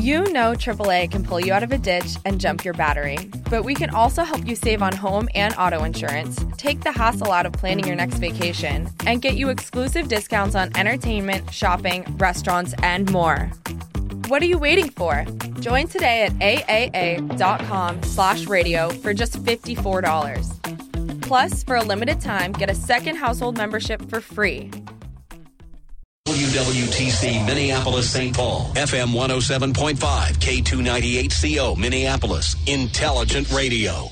You know AAA can pull you out of a ditch and jump your battery, but we can also help you save on home and auto insurance, take the hassle out of planning your next vacation, and get you exclusive discounts on entertainment, shopping, restaurants, and more. What are you waiting for? Join today at aaa.com/radio for just $54. Plus, for a limited time, get a second household membership for free. WWTC Minneapolis-St. Paul, FM 107.5, K298CO Minneapolis, Intelligent Radio.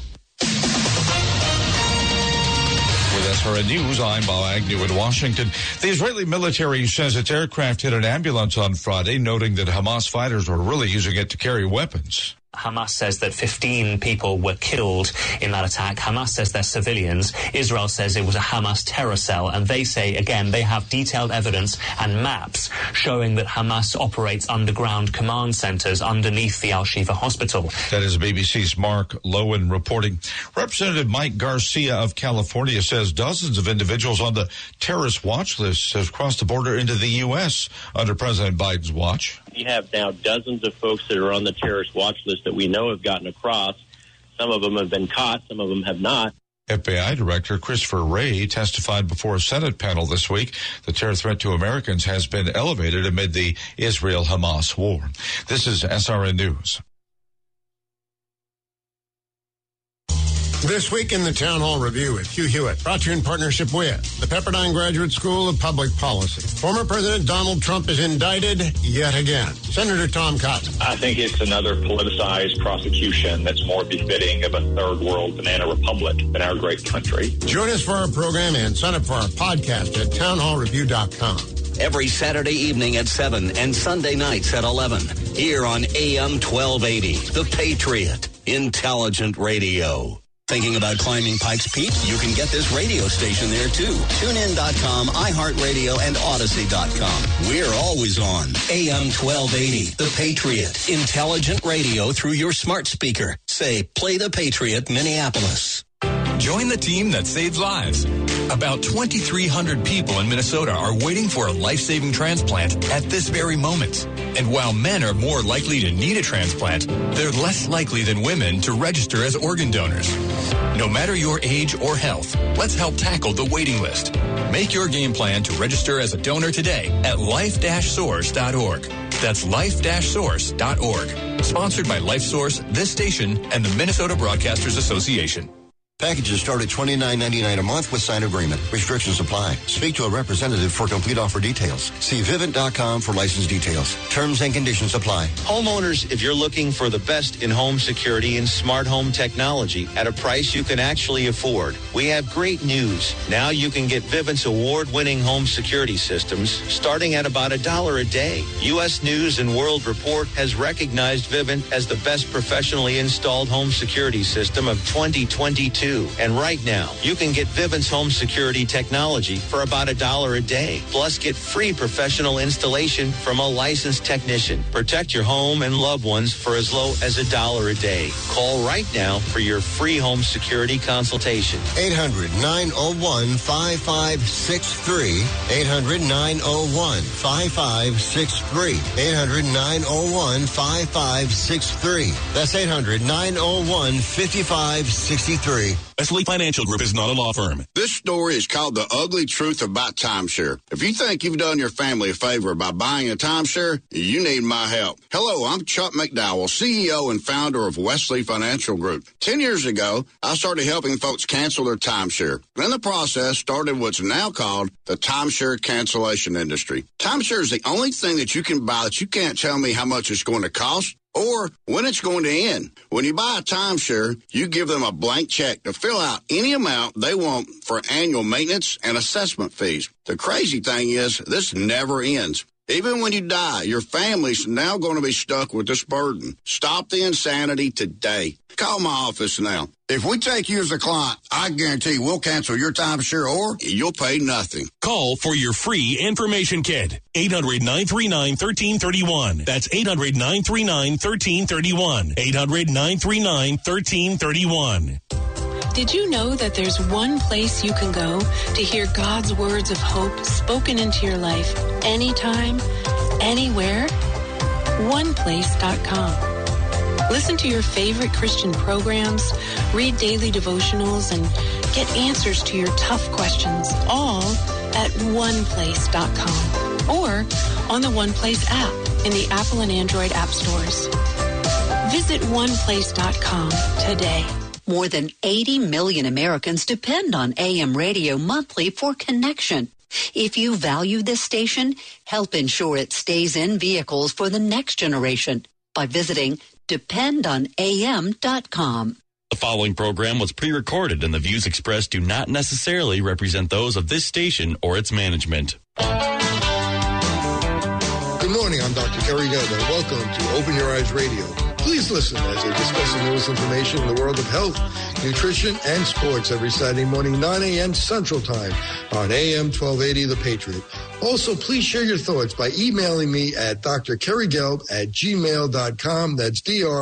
With SRN News, I'm Bob Agnew in Washington. The Israeli military says its aircraft hit an ambulance on Friday, noting that Hamas fighters were really using it to carry weapons. Hamas says that 15 people were killed in that attack. Hamas says they're civilians. Israel says it was a Hamas terror cell. And they say, again, they have detailed evidence and maps showing that Hamas operates underground command centers underneath the Al-Shifa hospital. That is BBC's Mark Lowen reporting. Representative Mike Garcia of California says dozens of individuals on the terrorist watch list have crossed the border into the U.S. under President Biden's watch. We have now dozens of folks that are on the terrorist watch list that we know have gotten across. Some of them have been caught, some of them have not. FBI Director Christopher Wray testified before a Senate panel this week. The terror threat to Americans has been elevated amid the Israel-Hamas war. This is SRN News. This week in the Town Hall Review with Hugh Hewitt, brought to you in partnership with the Pepperdine Graduate School of Public Policy. Former President Donald Trump is indicted yet again. Senator Tom Cotton. I think it's another politicized prosecution that's more befitting of a third world banana republic than our great country. Join us for our program and sign up for our podcast at townhallreview.com. Every Saturday evening at 7 and Sunday nights at 11. Here on AM 1280, The Patriot, Intelligent Radio. Thinking about climbing Pikes Peak? You can get this radio station there too. TuneIn.com, iHeartRadio, and Odyssey.com. We're always on. AM 1280, The Patriot. Intelligent radio through your smart speaker. Say, play The Patriot, Minneapolis. Join the team that saves lives. About 2,300 people in Minnesota are waiting for a life-saving transplant at this very moment. And while men are more likely to need a transplant, they're less likely than women to register as organ donors. No matter your age or health, let's help tackle the waiting list. Make your game plan to register as a donor today at life-source.org. That's life-source.org. Sponsored by LifeSource, this station, and the Minnesota Broadcasters Association. Packages start at $29.99 a month with sign agreement. Restrictions apply. Speak to a representative for complete offer details. See Vivint.com for license details. Terms and conditions apply. Homeowners, if you're looking for the best in home security and smart home technology at a price you can actually afford, we have great news. Now you can get Vivint's award-winning home security systems starting at about $1 a day. U.S. News and World Report has recognized Vivint as the best professionally installed home security system of 2022. And right now, you can get Vivint's home security technology for about $1 a day. Plus, get free professional installation from a licensed technician. Protect your home and loved ones for as low as $1 a day. Call right now for your free home security consultation. 800-901-5563. 800-901-5563. 800-901-5563. That's 800-901-5563. Wesley Financial Group is not a law firm. This story is called The Ugly Truth About Timeshare. If you think you've done your family a favor by buying a timeshare, you need my help. Hello, I'm Chuck McDowell, CEO and founder of Wesley Financial Group. 10 years ago, I started helping folks cancel their timeshare. In the process, started what's now called the timeshare cancellation industry. Timeshare is the only thing that you can buy that you can't tell me how much it's going to cost or when it's going to end. When you buy a timeshare, you give them a blank check to fill out any amount they want for annual maintenance and assessment fees. The crazy thing is, this never ends. Even when you die, your family's now going to be stuck with this burden. Stop the insanity today. Call my office now. If we take you as a client, I guarantee we'll cancel your timeshare or you'll pay nothing. Call for your free information kit. 800-939-1331. That's 800-939-1331. 800-939-1331. Did you know that there's one place you can go to hear God's words of hope spoken into your life anytime, anywhere? oneplace.com. Listen to your favorite Christian programs, read daily devotionals, and get answers to your tough questions, all at oneplace.com or on the OnePlace app in the Apple and Android app stores. Visit oneplace.com today. More than 80 million Americans depend on AM radio monthly for connection. If you value this station, help ensure it stays in vehicles for the next generation by visiting dependonam.com. The following program was pre-recorded and the views expressed do not necessarily represent those of this station or its management. Good morning, I'm Dr. Kerry Gelb, and welcome to Open Your Eyes Radio. Please listen as I discuss the newest information in the world of health, nutrition, and sports every Saturday morning, 9 a.m. Central Time on AM 1280 The Patriot. Also, please share your thoughts by emailing me at drkerrygelb@gmail.com. That's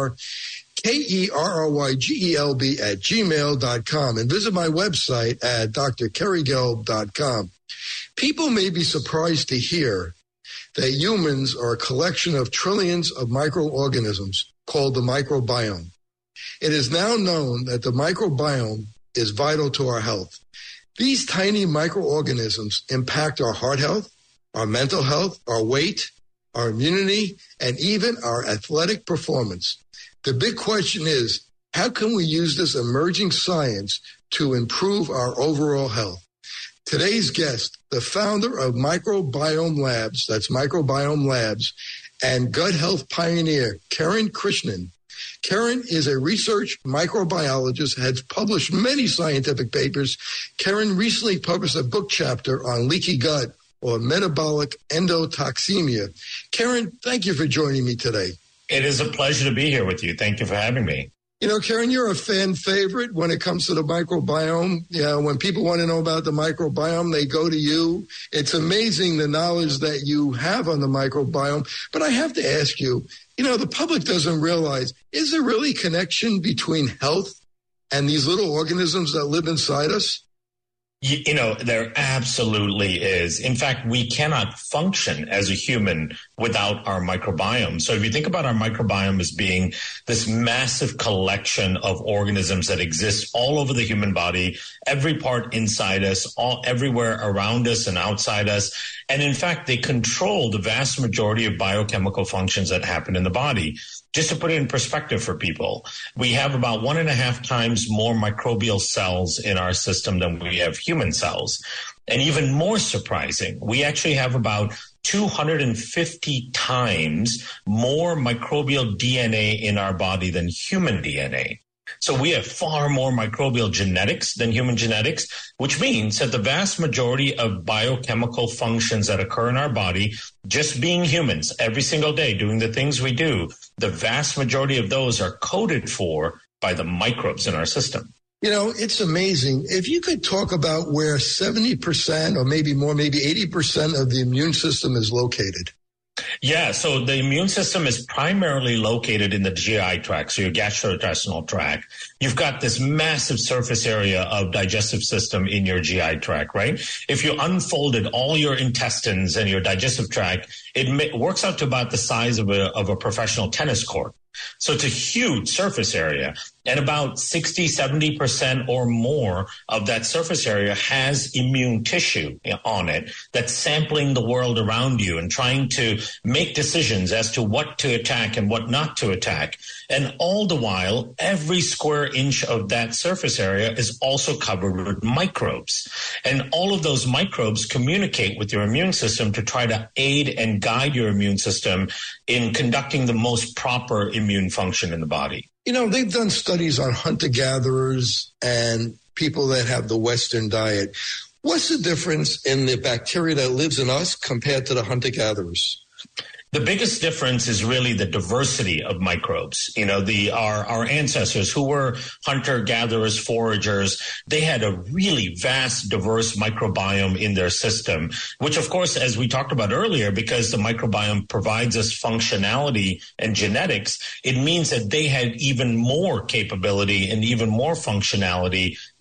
drkerrygelb@gmail.com. And visit my website at drkerrygelb.com. People may be surprised to hear that humans are a collection of trillions of microorganisms called the microbiome. It is now known that the microbiome is vital to our health. These tiny microorganisms impact our heart health, our mental health, our weight, our immunity, and even our athletic performance. The big question is, how can we use this emerging science to improve our overall health? Today's guest, the founder of Microbiome Labs, that's Microbiome Labs, and gut health pioneer, Karen Krishnan. Karen is a research microbiologist, has published many scientific papers. Karen recently published a book chapter on leaky gut or metabolic endotoxemia. Karen, thank you for joining me today. It is a pleasure to be here with you. Thank you for having me. You know, Karen, you're a fan favorite when it comes to the microbiome. Yeah, when people want to know about the microbiome, they go to you. It's amazing the knowledge that you have on the microbiome. But I have to ask you, you know, the public doesn't realize, is there really a connection between health and these little organisms that live inside us? You know, there absolutely is. In fact, we cannot function as a human without our microbiome. So if you think about our microbiome as being this massive collection of organisms that exist all over the human body, every part inside us, everywhere around us and outside us. And in fact, they control the vast majority of biochemical functions that happen in the body. Just to put it in perspective for people, we have about 1.5 times more microbial cells in our system than we have human cells. And even more surprising, we actually have about 250 times more microbial DNA in our body than human DNA. So we have far more microbial genetics than human genetics, which means that the vast majority of biochemical functions that occur in our body, just being humans every single day, doing the things we do, the vast majority of those are coded for by the microbes in our system. You know, it's amazing. If you could talk about where 70% or maybe more, maybe 80% of the immune system is located. Yeah, so the immune system is primarily located in the GI tract, so your gastrointestinal tract. You've got this massive surface area of digestive system in your GI tract, right? If you unfolded all your intestines and your digestive tract, it works out to about the size of a professional tennis court. So it's a huge surface area, and about 60, 70% or more of that surface area has immune tissue on it that's sampling the world around you and trying to make decisions as to what to attack and what not to attack. And all the while, every square inch of that surface area is also covered with microbes. And all of those microbes communicate with your immune system to try to aid and guide your immune system in conducting the most proper immune function in the body. You know, they've done studies on hunter-gatherers and people that have the Western diet. What's the difference in the bacteria that lives in us compared to the hunter-gatherers? The biggest difference is really the diversity of microbes. You know, our ancestors who were hunter-gatherers, foragers, they had a really vast, diverse microbiome in their system, which, of course, as we talked about earlier, because the microbiome provides us functionality and genetics, it means that they had even more capability and even more functionality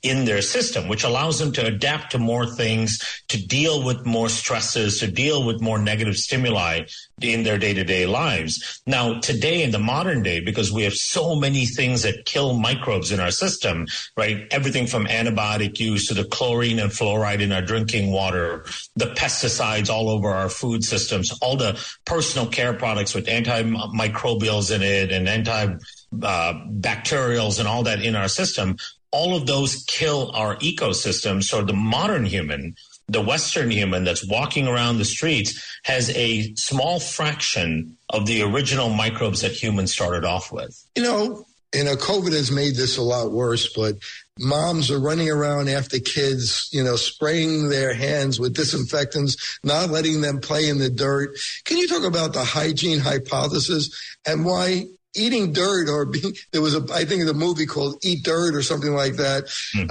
in their system, which allows them to adapt to more things, to deal with more stresses, to deal with more negative stimuli in their day-to-day lives. Now, today in the modern day, because we have so many things that kill microbes in our system, right? Everything from antibiotic use to the chlorine and fluoride in our drinking water, the pesticides all over our food systems, all the personal care products with antimicrobials in it and antibacterials and all that in our system. All of those kill our ecosystem. So the modern human, the Western human that's walking around the streets has a small fraction of the original microbes that humans started off with. COVID has made this a lot worse, but moms are running around after kids, spraying their hands with disinfectants, not letting them play in the dirt. Can you talk about the hygiene hypothesis and why eating dirt there was I think the movie called Eat Dirt or something like that.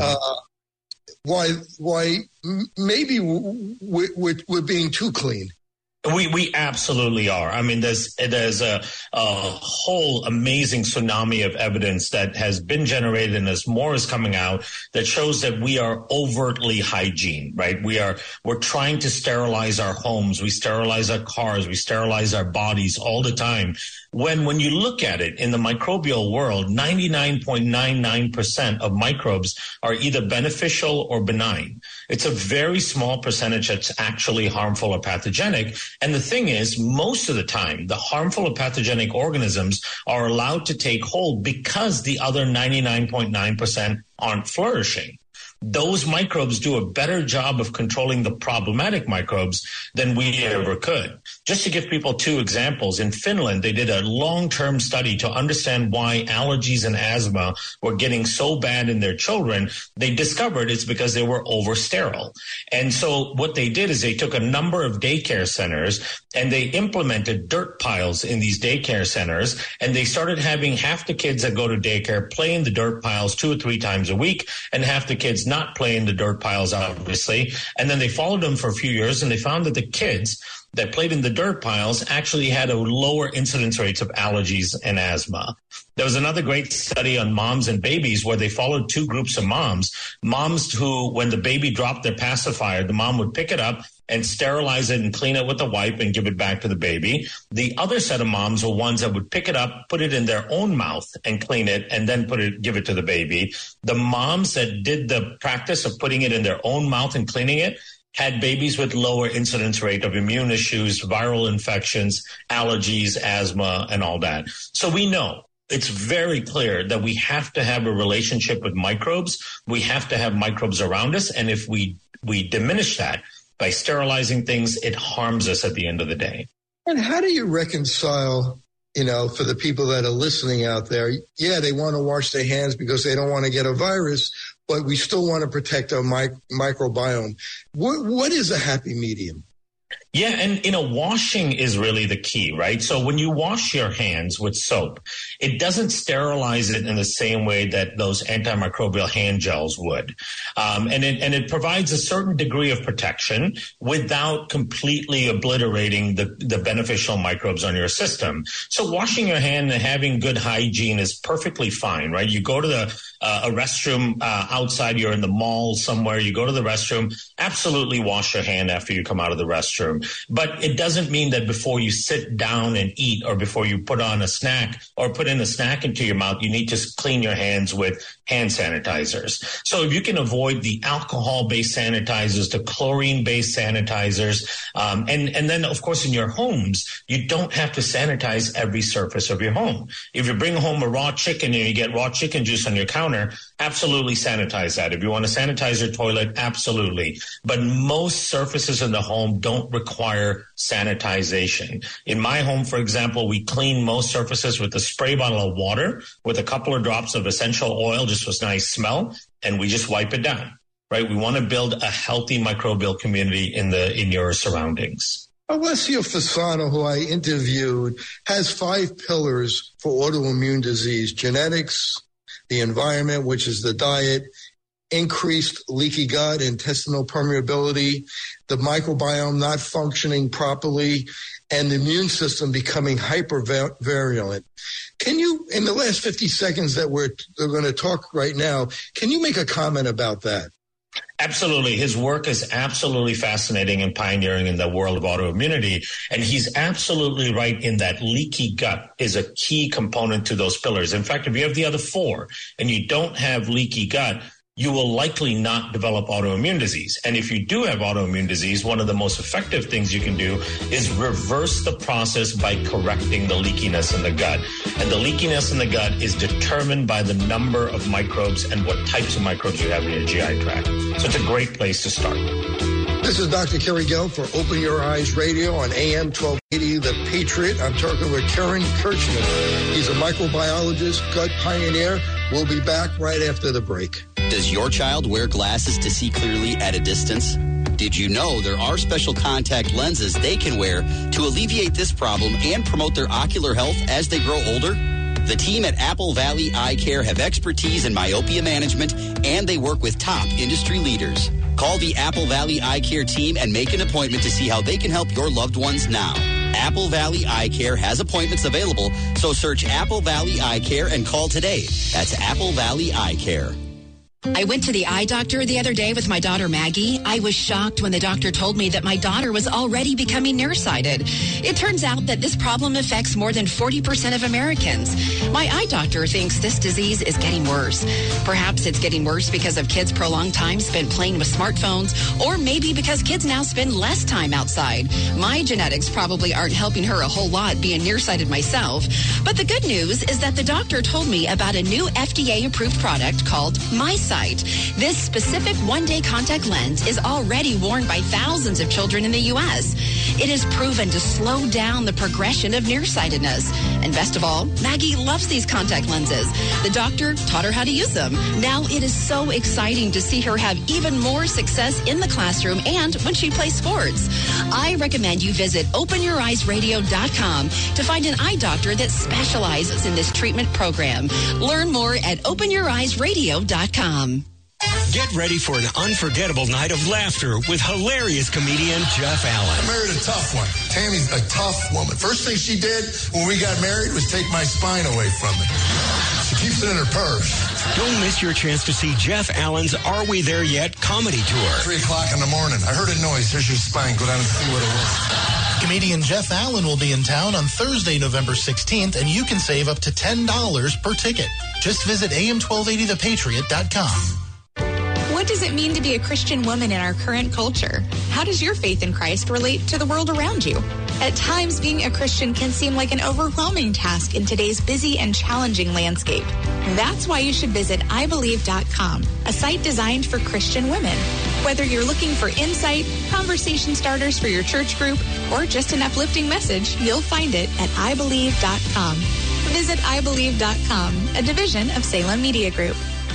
Mm-hmm. Why maybe we're being too clean. We absolutely are. I mean, there's a whole amazing tsunami of evidence that has been generated, and as more is coming out, that shows that we are overtly hygiene, right? We're trying to sterilize our homes, we sterilize our cars, we sterilize our bodies all the time. When you look at it in the microbial world, 99.99% of microbes are either beneficial or benign. It's a very small percentage that's actually harmful or pathogenic. And the thing is, most of the time, the harmful or pathogenic organisms are allowed to take hold because the other 99.9% aren't flourishing. Those microbes do a better job of controlling the problematic microbes than we ever could. Just to give people two examples, in Finland, they did a long-term study to understand why allergies and asthma were getting so bad in their children. They discovered it's because they were over-sterile. And so what they did is they took a number of daycare centers and they implemented dirt piles in these daycare centers, and they started having half the kids that go to daycare play in the dirt piles 2 or 3 times a week, and half the kids not play in the dirt piles, obviously. And then they followed them for a few years, and they found that the kids that played in the dirt piles actually had a lower incidence rates of allergies and asthma. There was another great study on moms and babies where they followed 2 groups of moms who, when the baby dropped their pacifier, the mom would pick it up and sterilize it and clean it with a wipe and give it back to the baby. The other set of moms were ones that would pick it up, put it in their own mouth and clean it, and then give it to the baby. The moms that did the practice of putting it in their own mouth and cleaning it had babies with lower incidence rate of immune issues, viral infections, allergies, asthma, and all that. So we know it's very clear that we have to have a relationship with microbes. We have to have microbes around us. And if we diminish that by sterilizing things, it harms us at the end of the day. And how do you reconcile, for the people that are listening out there, they want to wash their hands because they don't want to get a virus, but we still want to protect our microbiome. What is a happy medium? Yeah, and washing is really the key, right? So when you wash your hands with soap, it doesn't sterilize it in the same way that those antimicrobial hand gels would. And it provides a certain degree of protection without completely obliterating the beneficial microbes on your system. So washing your hand and having good hygiene is perfectly fine, right? You go to a restroom outside, you're in the mall somewhere, you go to the restroom, absolutely wash your hand after you come out of the restroom. But it doesn't mean that before you sit down and eat or before you put on a snack or put in a snack into your mouth, you need to clean your hands with hand sanitizers. So if you can avoid the alcohol-based sanitizers, the chlorine-based sanitizers, and then, of course, in your homes, you don't have to sanitize every surface of your home. If you bring home a raw chicken and you get raw chicken juice on your counter, absolutely sanitize that. If you want to sanitize your toilet, absolutely. But most surfaces in the home don't require sanitization. In my home, for example, we clean most surfaces with a spray bottle of water with a couple of drops of essential oil, just for a nice smell, and we just wipe it down, right? We want to build a healthy microbial community in your surroundings. Alessio Fasano, who I interviewed, has 5 pillars for autoimmune disease: genetics, the environment, which is the diet, increased leaky gut, intestinal permeability, the microbiome not functioning properly, and the immune system becoming hypervirulent. Can you in the last 50 seconds that we're going to talk right now, can you make a comment about that? Absolutely. His work is absolutely fascinating and pioneering in the world of autoimmunity. And he's absolutely right in that leaky gut is a key component to those pillars. In fact, if you have the other four and you don't have leaky gut, you will likely not develop autoimmune disease. And if you do have autoimmune disease, one of the most effective things you can do is reverse the process by correcting the leakiness in the gut. And the leakiness in the gut is determined by the number of microbes and what types of microbes you have in your GI tract. So it's a great place to start. This is Dr. Kerry Gelb for Open Your Eyes Radio on AM 1280, The Patriot. I'm talking with Karen Kirschman. He's a microbiologist, gut pioneer. We'll be back right after the break. Does your child wear glasses to see clearly at a distance? Did you know there are special contact lenses they can wear to alleviate this problem and promote their ocular health as they grow older? The team at Apple Valley Eye Care have expertise in myopia management, and they work with top industry leaders. Call the Apple Valley Eye Care team and make an appointment to see how they can help your loved ones now. Apple Valley Eye Care has appointments available, so search Apple Valley Eye Care and call today. That's Apple Valley Eye Care. I went to the eye doctor the other day with my daughter Maggie. I was shocked when the doctor told me that my daughter was already becoming nearsighted. It turns out that this problem affects more than 40% of Americans. My eye doctor thinks this disease is getting worse. Perhaps it's getting worse because of kids' prolonged time spent playing with smartphones, or maybe because kids now spend less time outside. My genetics probably aren't helping her a whole lot being nearsighted myself. But the good news is that the doctor told me about a new FDA-approved product called MySight. This specific one-day contact lens is already worn by thousands of children in the U.S. It is proven to slow down the progression of nearsightedness. And best of all, Maggie loves these contact lenses. The doctor taught her how to use them. Now it is so exciting to see her have even more success in the classroom and when she plays sports. I recommend you visit OpenYourEyesRadio.com to find an eye doctor that specializes in this treatment program. Learn more at OpenYourEyesRadio.com. Get ready for an unforgettable night of laughter with hilarious comedian Jeff Allen. I married a tough one. Tammy's a tough woman. First thing she did when we got married was take my spine away from me. She keeps it in her purse. Don't miss your chance to see Jeff Allen's Are We There Yet comedy tour. 3 o'clock in the morning. I heard a noise. Here's your spine. Go down and see what it was. Comedian Jeff Allen will be in town on Thursday, November 16th, and you can save up to $10 per ticket. Just visit am1280thepatriot.com. What does it mean to be a Christian woman in our current culture? How does your faith in Christ relate to the world around you? At times, being a Christian can seem like an overwhelming task in today's busy and challenging landscape. That's why you should visit ibelieve.com, a site designed for Christian women. Whether you're looking for insight, conversation starters for your church group, or just an uplifting message, you'll find it at ibelieve.com. Visit ibelieve.com, a division of Salem Media Group.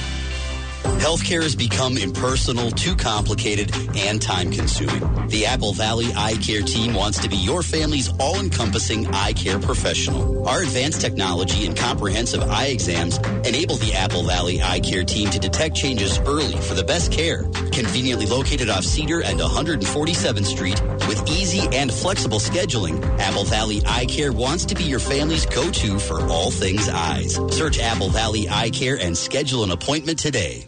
Healthcare has become impersonal, too complicated, and time-consuming. The Apple Valley Eye Care team wants to be your family's all-encompassing eye care professional. Our advanced technology and comprehensive eye exams enable the Apple Valley Eye Care team to detect changes early for the best care. Conveniently located off Cedar and 147th Street with easy and flexible scheduling, Apple Valley Eye Care wants to be your family's go-to for all things eyes. Search Apple Valley Eye Care and schedule an appointment today.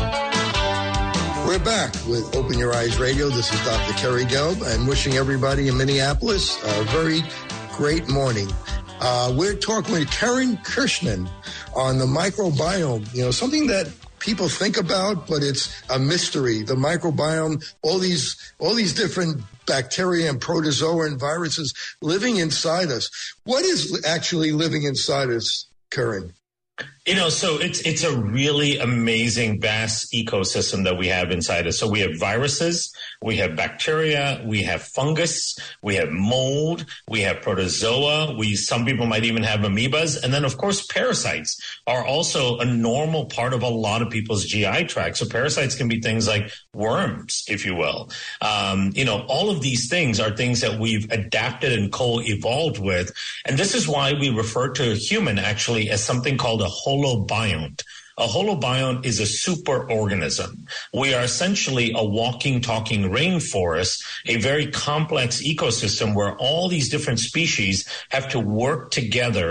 We're back with Open Your Eyes Radio. This is Dr. Kerry Gelb, and wishing everybody in Minneapolis a very great morning. We're talking with Karen Kirschman on the microbiome, something that people think about, but it's a mystery. The microbiome, all these different bacteria and protozoa and viruses living inside us. What is actually living inside us, Karen? So it's a really amazing, vast ecosystem that we have inside us. So we have viruses, we have bacteria, we have fungus, we have mold, we have protozoa, some people might even have amoebas. And then, of course, parasites are also a normal part of a lot of people's GI tract. So parasites can be things like worms, if you will. All of these things are things that we've adapted and co-evolved with. And this is why we refer to a human actually as something called a holobiont. A holobiont is a superorganism. We are essentially a walking, talking rainforest, a very complex ecosystem where all these different species have to work together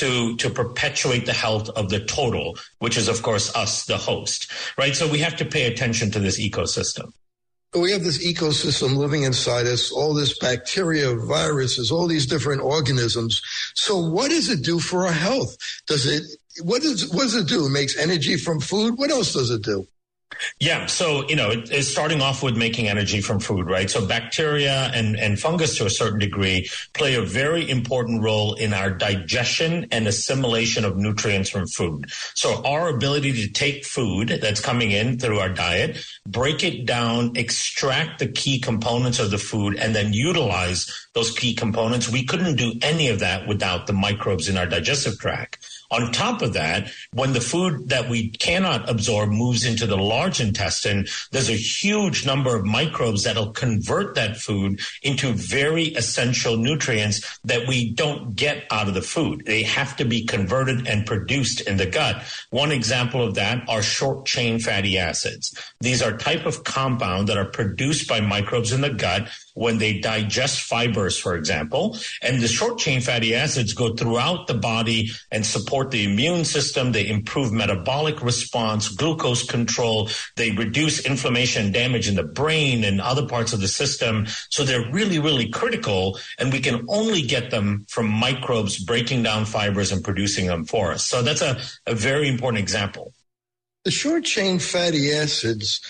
to perpetuate the health of the total, which is, of course, us, the host, right? So we have to pay attention to this ecosystem. We have this ecosystem living inside us, all this bacteria, viruses, all these different organisms. So what does it do for our health? What does it do? It makes energy from food. What else does it do? Yeah. So, it's starting off with making energy from food, right? So bacteria and fungus to a certain degree play a very important role in our digestion and assimilation of nutrients from food. So our ability to take food that's coming in through our diet, break it down, extract the key components of the food, and then utilize those key components. We couldn't do any of that without the microbes in our digestive tract. On top of that, when the food that we cannot absorb moves into the large intestine, there's a huge number of microbes that'll convert that food into very essential nutrients that we don't get out of the food. They have to be converted and produced in the gut. One example of that are short-chain fatty acids. These are type of compound that are produced by microbes in the gut when they digest fibers, for example. And the short-chain fatty acids go throughout the body and support the immune system. They improve metabolic response, glucose control. They reduce inflammation and damage in the brain and other parts of the system. So they're really, really critical. And we can only get them from microbes breaking down fibers and producing them for us. So that's a very important example. The short-chain fatty acids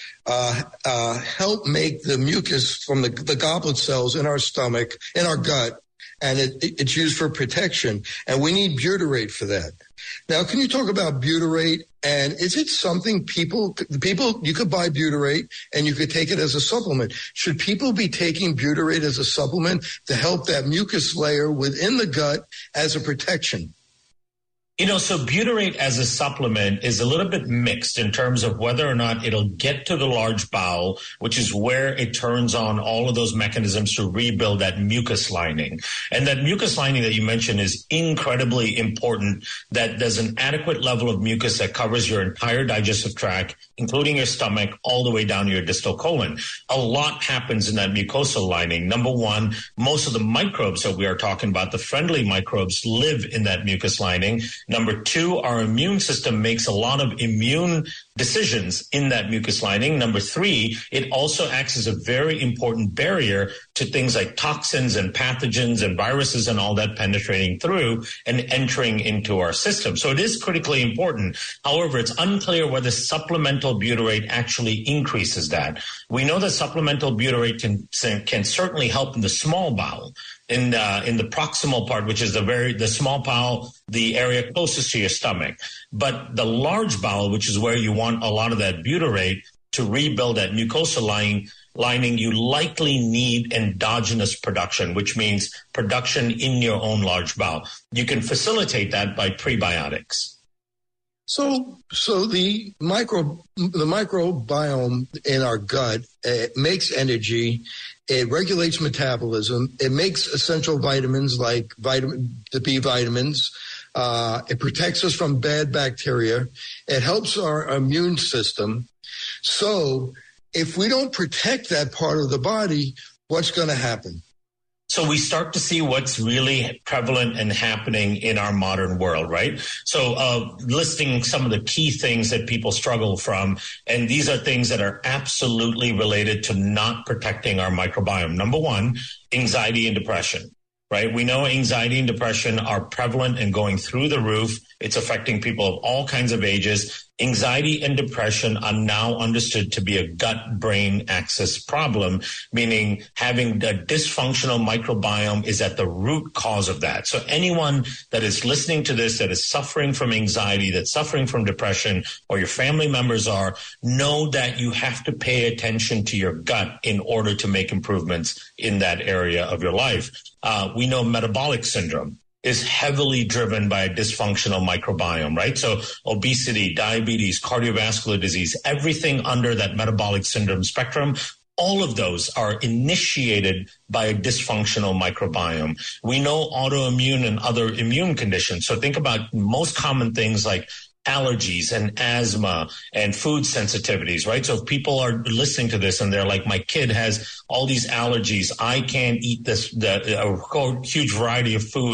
help make the mucus from the goblet cells in our stomach, in our gut, and it's used for protection. And we need butyrate for that. Now, can you talk about butyrate? And is it something people, you could buy butyrate and you could take it as a supplement. Should people be taking butyrate as a supplement to help that mucus layer within the gut as a protection? So butyrate as a supplement is a little bit mixed in terms of whether or not it'll get to the large bowel, which is where it turns on all of those mechanisms to rebuild that mucus lining. And that mucus lining that you mentioned is incredibly important, that there's an adequate level of mucus that covers your entire digestive tract, including your stomach, all the way down to your distal colon. A lot happens in that mucosal lining. Number one, most of the microbes that we are talking about, the friendly microbes, live in that mucus lining. Number two, our immune system makes a lot of immune decisions in that mucus lining. Number three, it also acts as a very important barrier to things like toxins and pathogens and viruses and all that penetrating through and entering into our system. So it is critically important. However, it's unclear whether supplemental butyrate actually increases that. We know that supplemental butyrate can certainly help in the small bowel. In the proximal part, which is the small bowel, the area closest to your stomach. But the large bowel, which is where you want a lot of that butyrate to rebuild that mucosal lining, you likely need endogenous production, which means production in your own large bowel. You can facilitate that by prebiotics. So the microbiome in our gut makes energy. It regulates metabolism. It makes essential vitamins like the B vitamins. It protects us from bad bacteria. It helps our immune system. So if we don't protect that part of the body, what's going to happen? So we start to see what's really prevalent and happening in our modern world, right? So listing some of the key things that people struggle from, and these are things that are absolutely related to not protecting our microbiome. Number one, anxiety and depression, right? We know anxiety and depression are prevalent and going through the roof. It's affecting people of all kinds of ages. Anxiety and depression are now understood to be a gut-brain axis problem, meaning having a dysfunctional microbiome is at the root cause of that. So anyone that is listening to this, that is suffering from anxiety, that's suffering from depression, or your family members are, know that you have to pay attention to your gut in order to make improvements in that area of your life. We know metabolic syndrome is heavily driven by a dysfunctional microbiome, right? So obesity, diabetes, cardiovascular disease, everything under that metabolic syndrome spectrum, all of those are initiated by a dysfunctional microbiome. We know autoimmune and other immune conditions. So think about most common things like allergies and asthma and food sensitivities, right? So if people are listening to this and they're like, my kid has all these allergies, I can't eat a huge variety of food.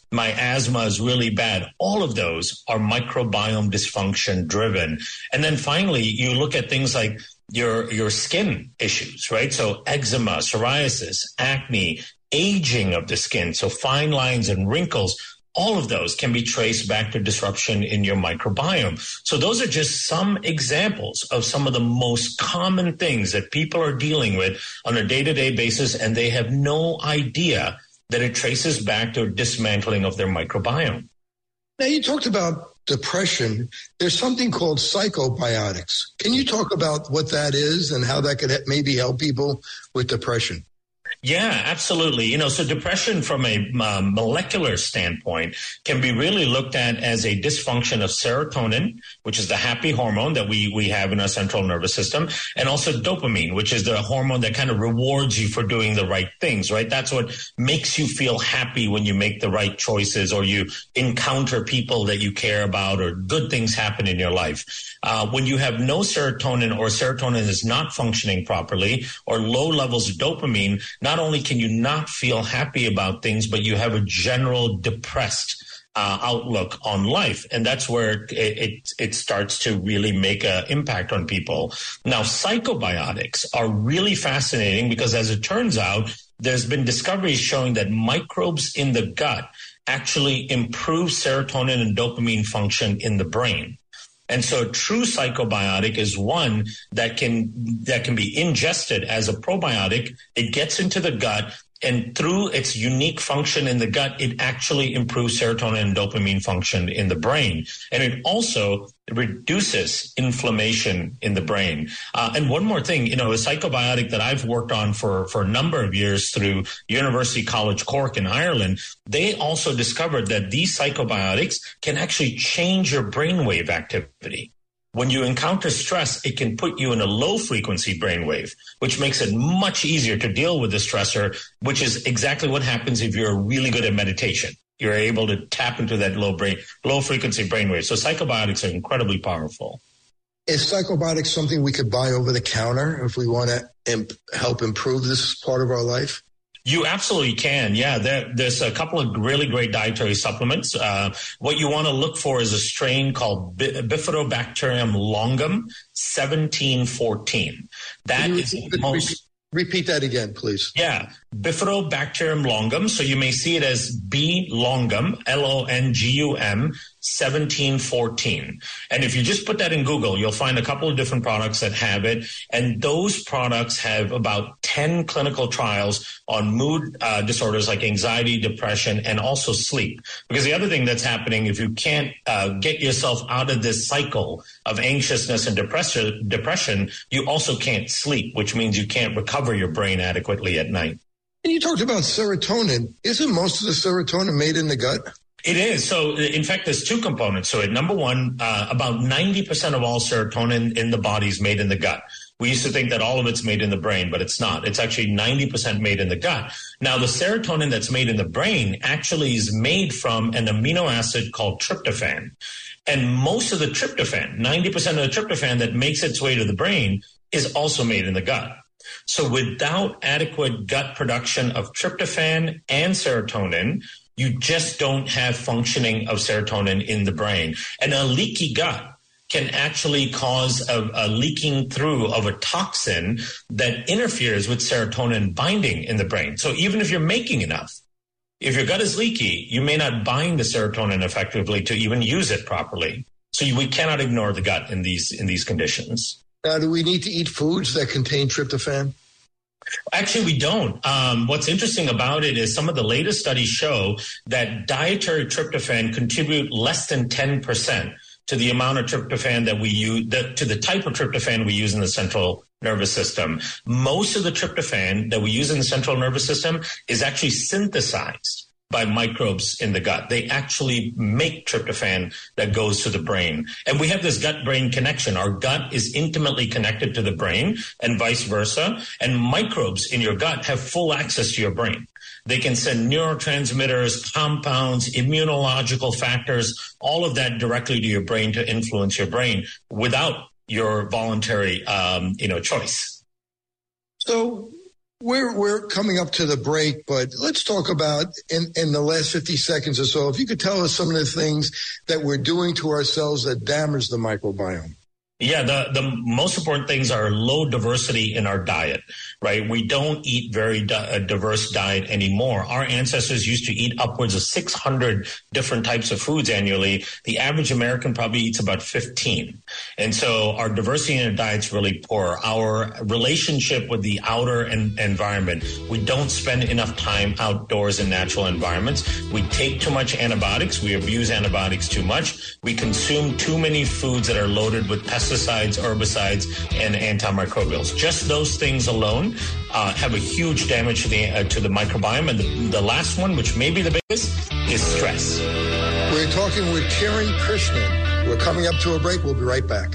my asthma is really bad. All of those are microbiome dysfunction driven. And then finally, you look at things like your skin issues, right? So eczema, psoriasis, acne, aging of the skin, so fine lines and wrinkles. All of those can be traced back to disruption in your microbiome. So those are just some examples of some of the most common things that people are dealing with on a day-to-day basis, and they have no idea that it traces back to dismantling of their microbiome. Now, you talked about depression. There's something called psychobiotics. Can you talk about what that is and how that could maybe help people with depression? Yeah, absolutely. So depression from a molecular standpoint can be really looked at as a dysfunction of serotonin, which is the happy hormone that we have in our central nervous system, and also dopamine, which is the hormone that kind of rewards you for doing the right things, right? That's what makes you feel happy when you make the right choices or you encounter people that you care about or good things happen in your life. When you have no serotonin or serotonin is not functioning properly or low levels of dopamine, not only can you not feel happy about things, but you have a general depressed outlook on life. And that's where it starts to really make an impact on people. Now, psychobiotics are really fascinating because, as it turns out, there's been discoveries showing that microbes in the gut actually improve serotonin and dopamine function in the brain. And so a true psychobiotic is one that can be ingested as a probiotic. It gets into the gut, and through its unique function in the gut, it actually improves serotonin and dopamine function in the brain. And it also reduces inflammation in the brain. And one more thing, a psychobiotic that I've worked on for a number of years through University College Cork in Ireland, they also discovered that these psychobiotics can actually change your brainwave activity. When you encounter stress, it can put you in a low frequency brainwave, which makes it much easier to deal with the stressor, which is exactly what happens if you're really good at meditation. You're able to tap into that low frequency brainwave. So psychobiotics are incredibly powerful. Is psychobiotics something we could buy over the counter if we want to help improve this part of our life? You absolutely can. Yeah, there's a couple of really great dietary supplements. What you want to look for is a strain called Bifidobacterium longum 1714. That is the most... Repeat that again, please. Yeah, Bifidobacterium longum. So you may see it as B longum, Longum, 1714. And if you just put that in Google, you'll find a couple of different products that have it. And those products have about 10 clinical trials on mood disorders like anxiety, depression, and also sleep. Because the other thing that's happening, if you can't get yourself out of this cycle of anxiousness and depression, you also can't sleep, which means you can't recover your brain adequately at night. And you talked about serotonin. Isn't most of the serotonin made in the gut? It is. So, in fact, there's two components to it. Number one, about 90% of all serotonin in the body is made in the gut. We used to think that all of it's made in the brain, but it's not. It's actually 90% made in the gut. Now, the serotonin that's made in the brain actually is made from an amino acid called tryptophan. And most of the tryptophan, 90% of the tryptophan that makes its way to the brain is also made in the gut. So without adequate gut production of tryptophan and serotonin, you just don't have functioning of serotonin in the brain. And a leaky gut can actually cause a leaking through of a toxin that interferes with serotonin binding in the brain. So even if you're making enough, if your gut is leaky, you may not bind the serotonin effectively to even use it properly. So we cannot ignore the gut in these conditions. Now, do we need to eat foods that contain tryptophan? Actually, we don't. What's interesting about it is some of the latest studies show that dietary tryptophan contribute less than 10% to the amount of tryptophan that we use, to the type of tryptophan we use in the central nervous system. Most of the tryptophan that we use in the central nervous system is actually synthesized by microbes in the gut. They actually make tryptophan that goes to the brain. And we have this gut-brain connection. Our gut is intimately connected to the brain and vice versa. And microbes in your gut have full access to your brain. They can send neurotransmitters, compounds, immunological factors, all of that directly to your brain to influence your brain without your voluntary, choice. So We're coming up to the break, but let's talk about in the last 50 seconds or so, if you could tell us some of the things that we're doing to ourselves that damage the microbiome. Yeah, the most important things are low diversity in our diet, right? We don't eat very diverse diet anymore. Our ancestors used to eat upwards of 600 different types of foods annually. The average American probably eats about 15. And so our diversity in our diet's really poor. Our relationship with the outer environment, we don't spend enough time outdoors in natural environments. We take too much antibiotics. We abuse antibiotics too much. We consume too many foods that are loaded with pesticides, herbicides, and antimicrobials. Just those things alone have a huge damage to the microbiome. And the last one, which may be the biggest, is stress. We're talking with Karen Krishnan. We're coming up to a break. We'll be right back.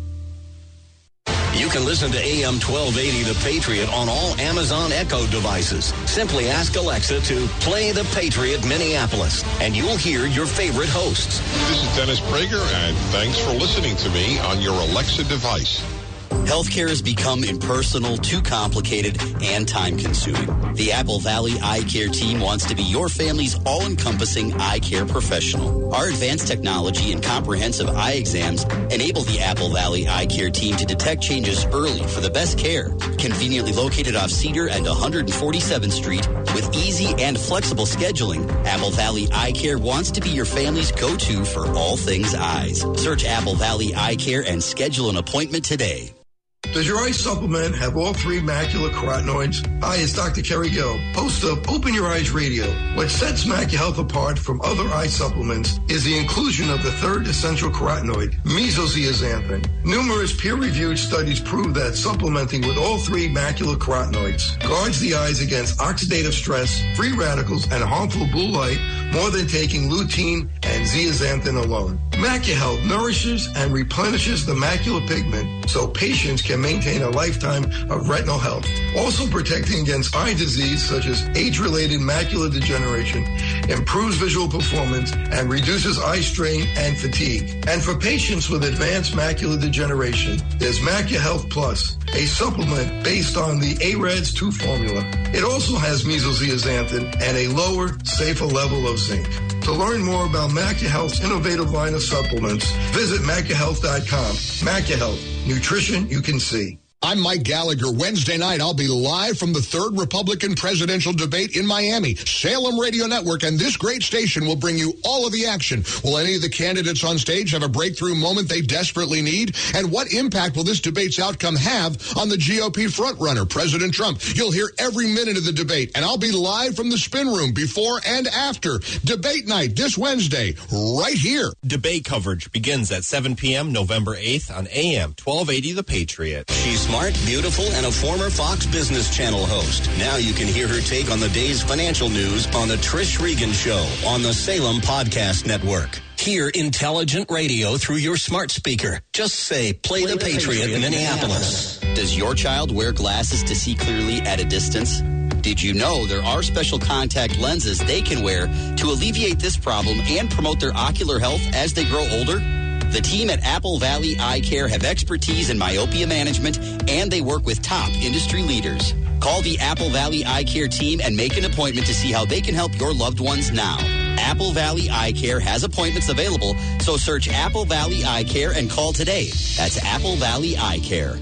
You can listen to AM 1280 The Patriot on all Amazon Echo devices. Simply ask Alexa to play The Patriot Minneapolis, and you'll hear your favorite hosts. This is Dennis Prager, and thanks for listening to me on your Alexa device. Healthcare has become impersonal, too complicated, and time-consuming. The Apple Valley Eye Care team wants to be your family's all-encompassing eye care professional. Our advanced technology and comprehensive eye exams enable the Apple Valley Eye Care team to detect changes early for the best care. Conveniently located off Cedar and 147th Street with easy and flexible scheduling, Apple Valley Eye Care wants to be your family's go-to for all things eyes. Search Apple Valley Eye Care and schedule an appointment today. Does your eye supplement have all three macular carotenoids? Hi, it's Dr. Kerry Gill, host of Open Your Eyes Radio. What sets MacuHealth apart from other eye supplements is the inclusion of the third essential carotenoid, mesozeaxanthin. Numerous peer-reviewed studies prove that supplementing with all three macular carotenoids guards the eyes against oxidative stress, free radicals, and harmful blue light more than taking lutein and zeaxanthin alone. MacuHealth nourishes and replenishes the macular pigment so patients can maintain a lifetime of retinal health. Also protecting against eye disease such as age-related macular degeneration, improves visual performance, and reduces eye strain and fatigue. And for patients with advanced macular degeneration, there's MacuHealth Plus, a supplement based on the AREDS2 formula. It also has mesozeaxanthin and a lower, safer level of zinc. To learn more about MacuHealth's innovative line of supplements, visit MacuHealth.com. MacuHealth, nutrition you can see. I'm Mike Gallagher. Wednesday night, I'll be live from the third Republican presidential debate in Miami. Salem Radio Network and this great station will bring you all of the action. Will any of the candidates on stage have a breakthrough moment they desperately need? And what impact will this debate's outcome have on the GOP frontrunner, President Trump? You'll hear every minute of the debate, and I'll be live from the spin room before and after. Debate night this Wednesday, right here. Debate coverage begins at 7 p.m. November 8th on AM 1280 The Patriot. She's smart, beautiful, and a former Fox Business Channel host. Now you can hear her take on the day's financial news on the Trish Regan Show on the Salem Podcast Network. Hear intelligent radio through your smart speaker. Just say, play the Patriot in Minneapolis. Does your child wear glasses to see clearly at a distance? Did you know there are special contact lenses they can wear to alleviate this problem and promote their ocular health as they grow older? The team at Apple Valley Eye Care have expertise in myopia management, and they work with top industry leaders. Call the Apple Valley Eye Care team and make an appointment to see how they can help your loved ones now. Apple Valley Eye Care has appointments available, so search Apple Valley Eye Care and call today. That's Apple Valley Eye Care.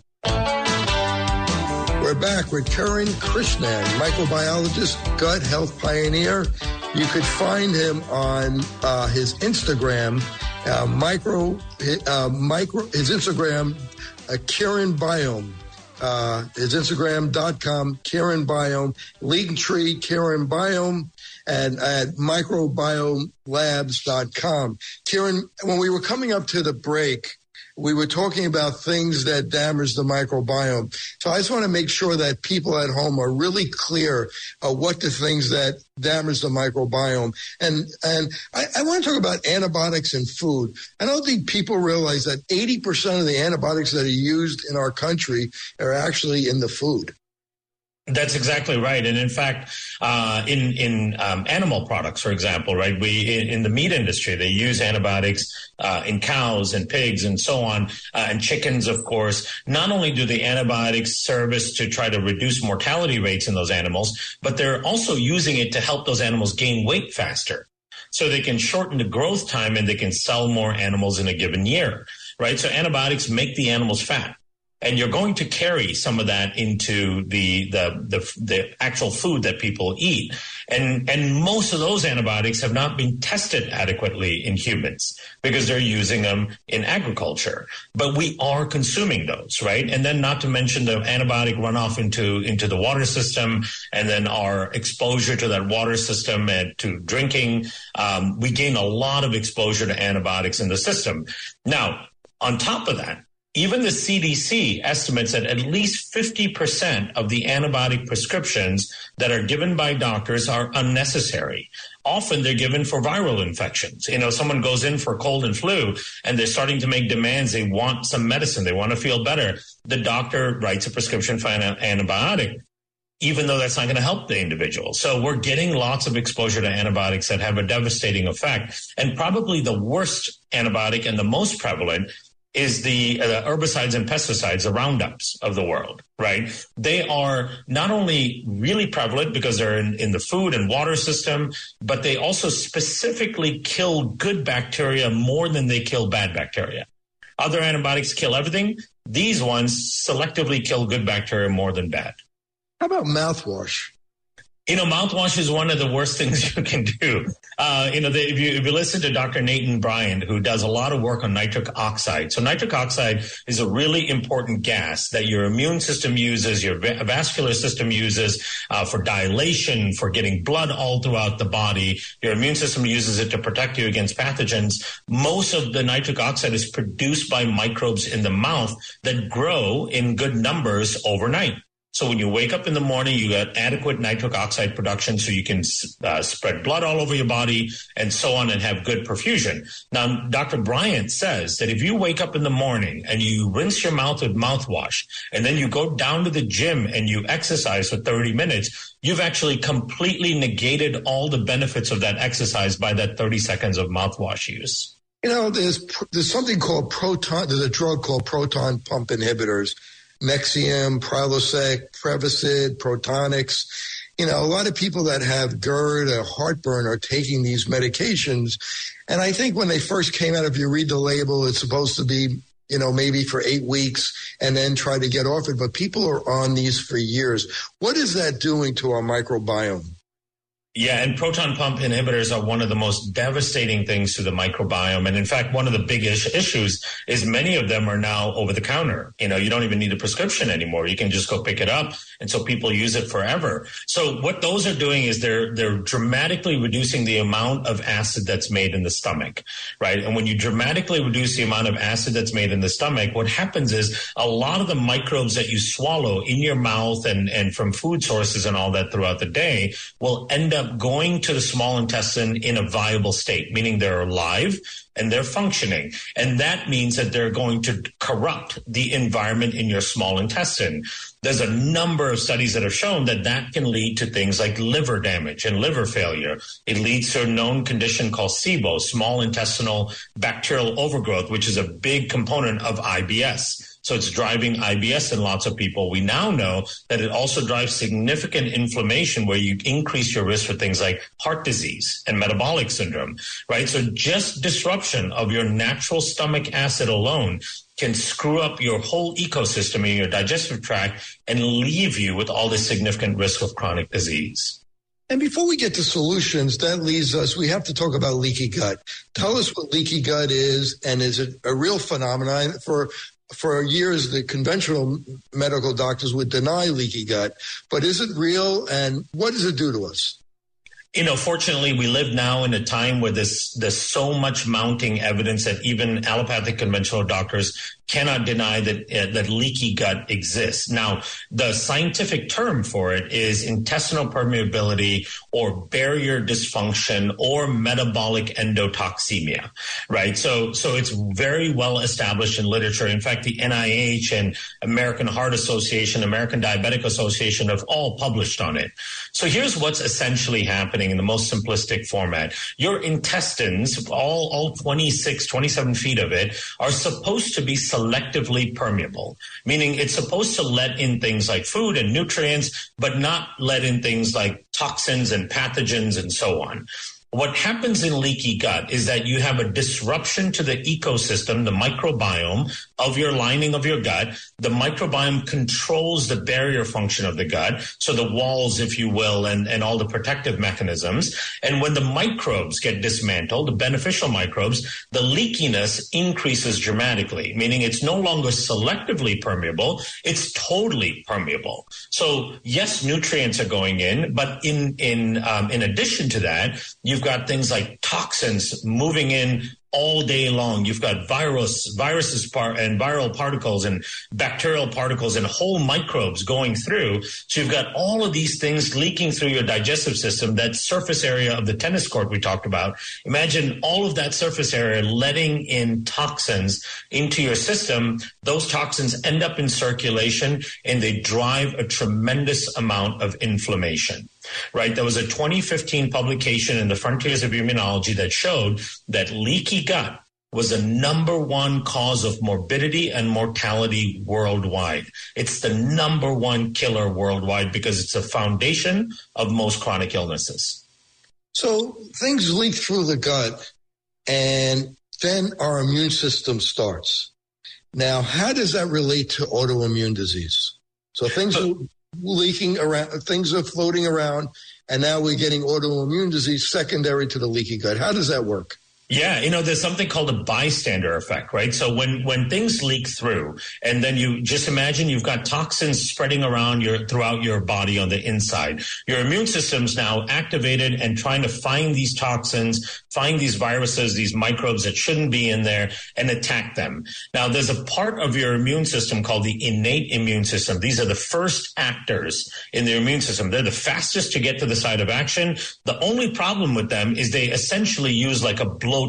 We're back with Karen Krishnan, microbiologist, gut health pioneer. You could find him on his Instagram, his Instagram, Karen Biome. His Instagram.com, Karen Biome, Linktree, Karen Biome, and at microbiomelabs.com. Karen, when we were coming up to the break, we were talking about things that damage the microbiome. So I just want to make sure that people at home are really clear what the things that damage the microbiome. And I want to talk about antibiotics in food. I don't think people realize that 80% of the antibiotics that are used in our country are actually in the food. That's exactly right. And in fact, in animal products, for example, right, in the meat industry, they use antibiotics in cows and pigs and so on, and chickens, of course. Not only do the antibiotics service to try to reduce mortality rates in those animals, but they're also using it to help those animals gain weight faster. So they can shorten the growth time and they can sell more animals in a given year, right? So antibiotics make the animals fat. And you're going to carry some of that into the actual food that people eat. And most of those antibiotics have not been tested adequately in humans because they're using them in agriculture. But we are consuming those, right? And then not to mention the antibiotic runoff into the water system, and then our exposure to that water system and to drinking. We gain a lot of exposure to antibiotics in the system. Now, on top of that, even the CDC estimates that at least 50% of the antibiotic prescriptions that are given by doctors are unnecessary. Often they're given for viral infections. You know, someone goes in for cold and flu and they're starting to make demands. They want some medicine. They want to feel better. The doctor writes a prescription for an antibiotic, even though that's not going to help the individual. So we're getting lots of exposure to antibiotics that have a devastating effect. And probably the worst antibiotic and the most prevalent is the herbicides and pesticides, the Roundups of the world, right? They are not only really prevalent because they're in the food and water system, but they also specifically kill good bacteria more than they kill bad bacteria. Other antibiotics kill everything. These ones selectively kill good bacteria more than bad. How about mouthwash? You know, mouthwash is one of the worst things you can do. If you listen to Dr. Nathan Bryant, who does a lot of work on nitric oxide. So nitric oxide is a really important gas that your immune system uses, your vascular system uses for dilation, for getting blood all throughout the body. Your immune system uses it to protect you against pathogens. Most of the nitric oxide is produced by microbes in the mouth that grow in good numbers overnight. So when you wake up in the morning, you got adequate nitric oxide production so you can spread blood all over your body and so on and have good perfusion. Now, Dr. Bryant says that if you wake up in the morning and you rinse your mouth with mouthwash and then you go down to the gym and you exercise for 30 minutes, you've actually completely negated all the benefits of that exercise by that 30 seconds of mouthwash use. You know, there's something called there's a drug called proton pump inhibitors. Nexium, Prilosec, Prevacid, Protonix. You know, a lot of people that have GERD or heartburn are taking these medications. And I think when they first came out, if you read the label, it's supposed to be, you know, maybe for 8 weeks and then try to get off it. But people are on these for years. What is that doing to our microbiome? Yeah, and proton pump inhibitors are one of the most devastating things to the microbiome. And in fact, one of the big issues is many of them are now over the counter. You know, you don't even need a prescription anymore. You can just go pick it up. And so people use it forever. So what those are doing is they're dramatically reducing the amount of acid that's made in the stomach, right? And when you dramatically reduce the amount of acid that's made in the stomach, what happens is a lot of the microbes that you swallow in your mouth and from food sources and all that throughout the day will end up going to the small intestine in a viable state, meaning they're alive and they're functioning. And that means that they're going to corrupt the environment in your small intestine. There's a number of studies that have shown that that can lead to things like liver damage and liver failure. It leads to a known condition called SIBO, small intestinal bacterial overgrowth, which is a big component of IBS. So it's driving IBS in lots of people. We now know that it also drives significant inflammation where you increase your risk for things like heart disease and metabolic syndrome, right? So just disruption of your natural stomach acid alone can screw up your whole ecosystem in your digestive tract and leave you with all this significant risk of chronic disease. And before we get to solutions, that leads us, we have to talk about leaky gut. Tell us what leaky gut is, and is it a real phenomenon? For years, the conventional medical doctors would deny leaky gut, but is it real, and what does it do to us? You know, fortunately, we live now in a time where there's so much mounting evidence that even allopathic conventional doctors cannot deny that leaky gut exists. Now, the scientific term for it is intestinal permeability or barrier dysfunction or metabolic endotoxemia, right? So it's very well established in literature. In fact, the NIH and American Heart Association, American Diabetic Association have all published on it. So here's what's essentially happening in the most simplistic format. Your intestines, all 27 feet of it, are supposed to be selectively permeable, meaning it's supposed to let in things like food and nutrients, but not let in things like toxins and pathogens and so on. What happens in leaky gut is that you have a disruption to the ecosystem, the microbiome of your lining of your gut. The microbiome controls the barrier function of the gut, so the walls, if you will, and all the protective mechanisms. And when the microbes get dismantled, the beneficial microbes, the leakiness increases dramatically, meaning it's no longer selectively permeable, it's totally permeable. So yes, nutrients are going in, but in addition to that, you've got things like toxins moving in all day long. You've got viruses and viral particles and bacterial particles and whole microbes going through. So you've got all of these things leaking through your digestive system, that surface area of the tennis court we talked about. Imagine all of that surface area letting in toxins into your system. Those toxins end up in circulation and they drive a tremendous amount of inflammation. Right. There was a 2015 publication in the Frontiers of Immunology that showed that leaky gut was the #1 cause of morbidity and mortality worldwide. It's the #1 killer worldwide because it's the foundation of most chronic illnesses. So things leak through the gut and then our immune system starts. Now, how does that relate to autoimmune disease? So things are leaking around, things are floating around, and now we're getting autoimmune disease secondary to the leaky gut. How does that work? Yeah, there's something called a bystander effect, right? So when things leak through, and then you just imagine you've got toxins spreading around throughout your body on the inside. Your immune system's now activated and trying to find these toxins, find these viruses, these microbes that shouldn't be in there, and attack them. Now, there's a part of your immune system called the innate immune system. These are the first actors in the immune system. They're the fastest to get to the site of action. The only problem with them is they essentially use like a blowtorch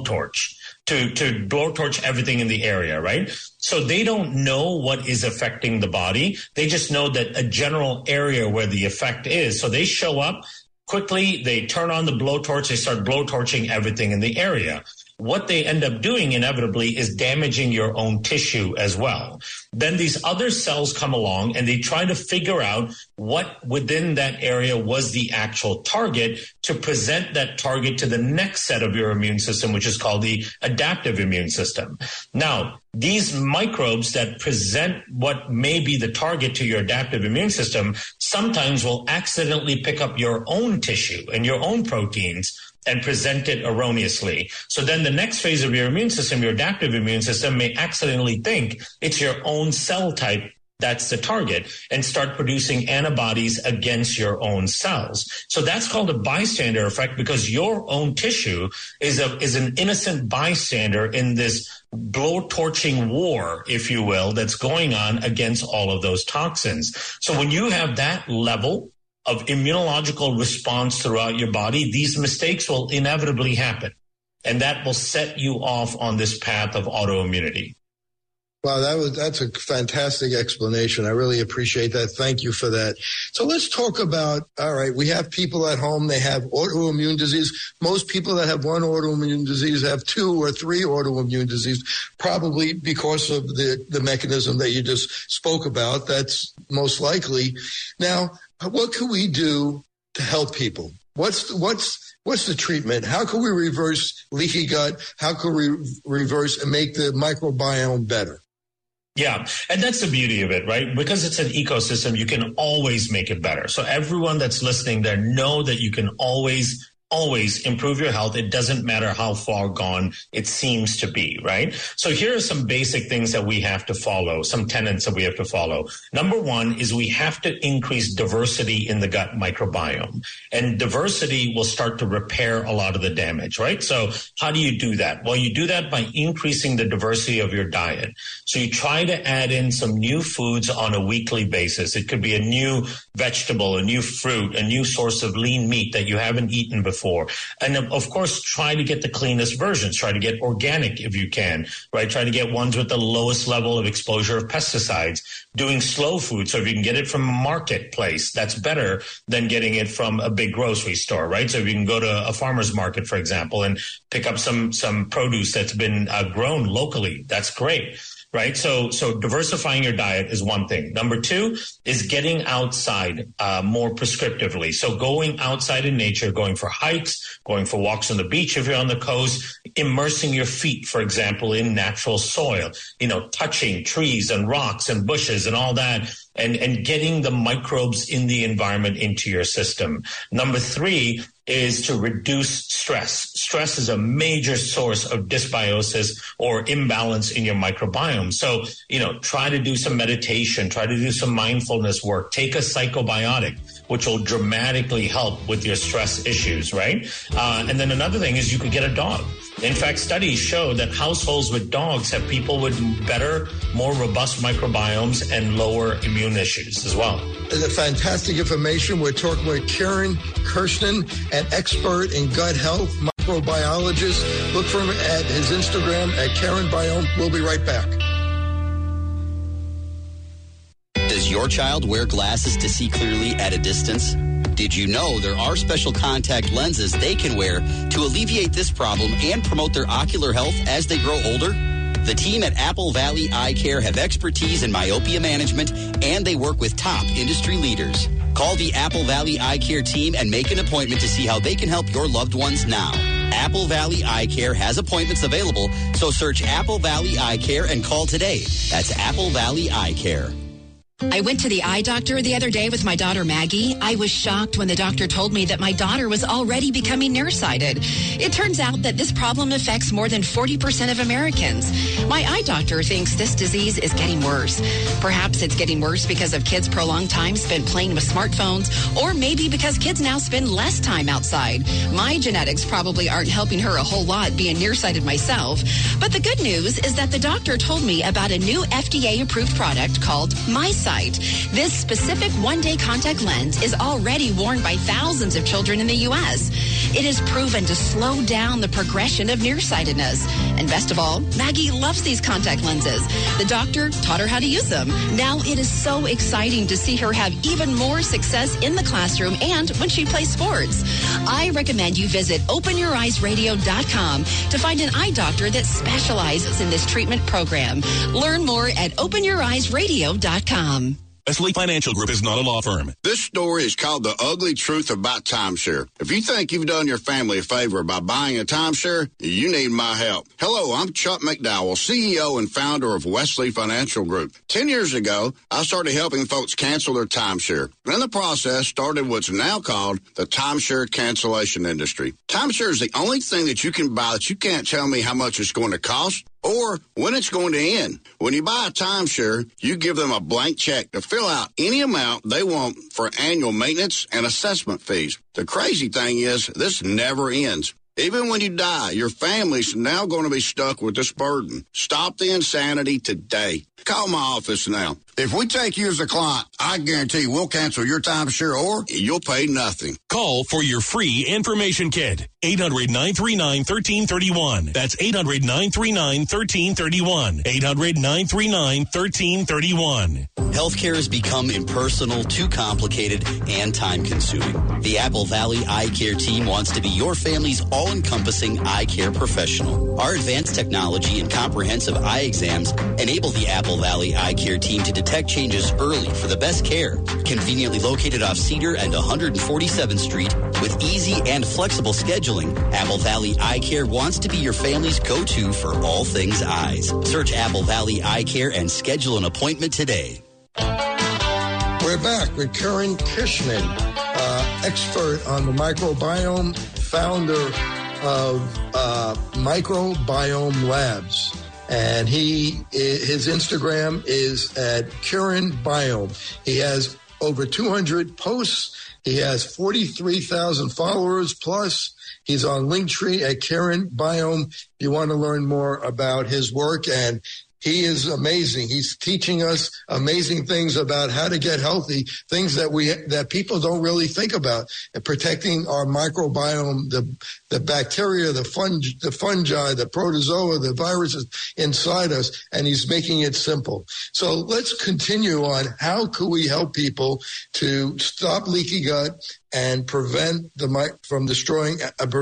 to blowtorch everything in the area, right? So they don't know what is affecting the body. They just know that a general area where the effect is. So they show up quickly, they turn on the blowtorch, they start blowtorching everything in the area. What they end up doing inevitably is damaging your own tissue as well. Then these other cells come along and they try to figure out what within that area was the actual target to present that target to the next set of your immune system, which is called the adaptive immune system. Now, these microbes that present what may be the target to your adaptive immune system sometimes will accidentally pick up your own tissue and your own proteins and present it erroneously. So then the next phase of your immune system, your adaptive immune system, may accidentally think it's your own cell type that's the target and start producing antibodies against your own cells. So that's called a bystander effect because your own tissue is an innocent bystander in this blowtorching war, if you will, that's going on against all of those toxins. So when you have that level of immunological response throughout your body, these mistakes will inevitably happen. And that will set you off on this path of autoimmunity. Wow, that's a fantastic explanation. I really appreciate that. Thank you for that. So let's talk about, all right, we have people at home, they have autoimmune disease. Most people that have one autoimmune disease have 2 or 3 autoimmune disease, probably because of the mechanism that you just spoke about. That's most likely. Now, what can we do to help people? What's the treatment? How can we reverse leaky gut? How can we reverse and make the microbiome better? Yeah, and that's the beauty of it, right? Because it's an ecosystem, you can always make it better. So everyone that's listening there, know that you can always always improve your health. It doesn't matter how far gone it seems to be, right? So here are some basic things that we have to follow, some tenets that we have to follow. Number one is we have to increase diversity in the gut microbiome. And diversity will start to repair a lot of the damage, right? So how do you do that? Well, you do that by increasing the diversity of your diet. So you try to add in some new foods on a weekly basis. It could be a new vegetable, a new fruit, a new source of lean meat that you haven't eaten before. And of course, try to get the cleanest versions. Try to get organic if you can, right? Try to get ones with the lowest level of exposure of pesticides. Doing slow food. So if you can get it from a marketplace, that's better than getting it from a big grocery store, right? So if you can go to a farmer's market, for example, and pick up some produce that's been grown locally, that's great. Right. So diversifying your diet is one thing. Number two is getting outside more prescriptively. So going outside in nature, going for hikes, going for walks on the beach if you're on the coast, immersing your feet, for example, in natural soil, touching trees and rocks and bushes and all that. And getting the microbes in the environment into your system. Number three is to reduce stress. Stress is a major source of dysbiosis or imbalance in your microbiome. So, try to do some meditation, try to do some mindfulness work, take a psychobiotic, which will dramatically help with your stress issues, right? And then another thing is you could get a dog. In fact, studies show that households with dogs have people with better, more robust microbiomes and lower immune issues as well. It's fantastic information. We're talking with Karen Kirshner, an expert in gut health, microbiologist. Look for him at his Instagram at Karen Biome. We'll be right back. Does your child wear glasses to see clearly at a distance? Did you know there are special contact lenses they can wear to alleviate this problem and promote their ocular health as they grow older? The team at Apple Valley Eye Care have expertise in myopia management, and they work with top industry leaders. Call the Apple Valley Eye Care team and make an appointment to see how they can help your loved ones now. Apple Valley Eye Care has appointments available, so search Apple Valley Eye Care and call today. That's Apple Valley Eye Care. I went to the eye doctor the other day with my daughter Maggie. I was shocked when the doctor told me that my daughter was already becoming nearsighted. It turns out that this problem affects more than 40% of Americans. My eye doctor thinks this disease is getting worse. Perhaps it's getting worse because of kids' prolonged time spent playing with smartphones, or maybe because kids now spend less time outside. My genetics probably aren't helping her a whole lot being nearsighted myself. But the good news is that the doctor told me about a new FDA-approved product called MySight. This specific one-day contact lens is already worn by thousands of children in the U.S. It is proven to slow down the progression of nearsightedness. And best of all, Maggie loves these contact lenses. The doctor taught her how to use them. Now it is so exciting to see her have even more success in the classroom and when she plays sports. I recommend you visit OpenYourEyesRadio.com to find an eye doctor that specializes in this treatment program. Learn more at OpenYourEyesRadio.com. Wesley Financial Group is not a law firm. This story is called The Ugly Truth About Timeshare. If you think you've done your family a favor by buying a timeshare, you need my help. Hello, I'm Chuck McDowell, CEO and founder of Wesley Financial Group. 10 years ago, I started helping folks cancel their timeshare. In the process, started what's now called the timeshare cancellation industry. Timeshare is the only thing that you can buy that you can't tell me how much it's going to cost or when it's going to end. When you buy a timeshare, you give them a blank check to fill out any amount they want for annual maintenance and assessment fees. The crazy thing is, this never ends. Even when you die, your family's now going to be stuck with this burden. Stop the insanity today. Call my office now. If we take you as a client, I guarantee we'll cancel your timeshare or you'll pay nothing. Call for your free information kit. 800-939-1331. That's 800-939-1331. 800-939-1331. Healthcare has become impersonal, too complicated, and time-consuming. The Apple Valley Eye Care team wants to be your family's all-encompassing eye care professional. Our advanced technology and comprehensive eye exams enable the Apple Valley Eye Care team to detect changes early for the best care. Conveniently located off Cedar and 147th Street with easy and flexible scheduling, Apple Valley Eye Care wants to be your family's go-to for all things eyes. Search Apple Valley Eye Care and schedule an appointment today. We're back with Karen Kirshner, expert on the microbiome, founder of Microbiome Labs. And his Instagram is at Kieran Biome. He has over 200 posts. He has 43,000 followers plus. He's on Linktree at Kieran Biome. If you want to learn more about his work, and he is amazing. He's teaching us amazing things about how to get healthy, things that people don't really think about, and protecting our microbiome, the bacteria, the fungi, the protozoa, the viruses inside us, and he's making it simple. So let's continue on. How could we help people to stop leaky gut and prevent us from destroying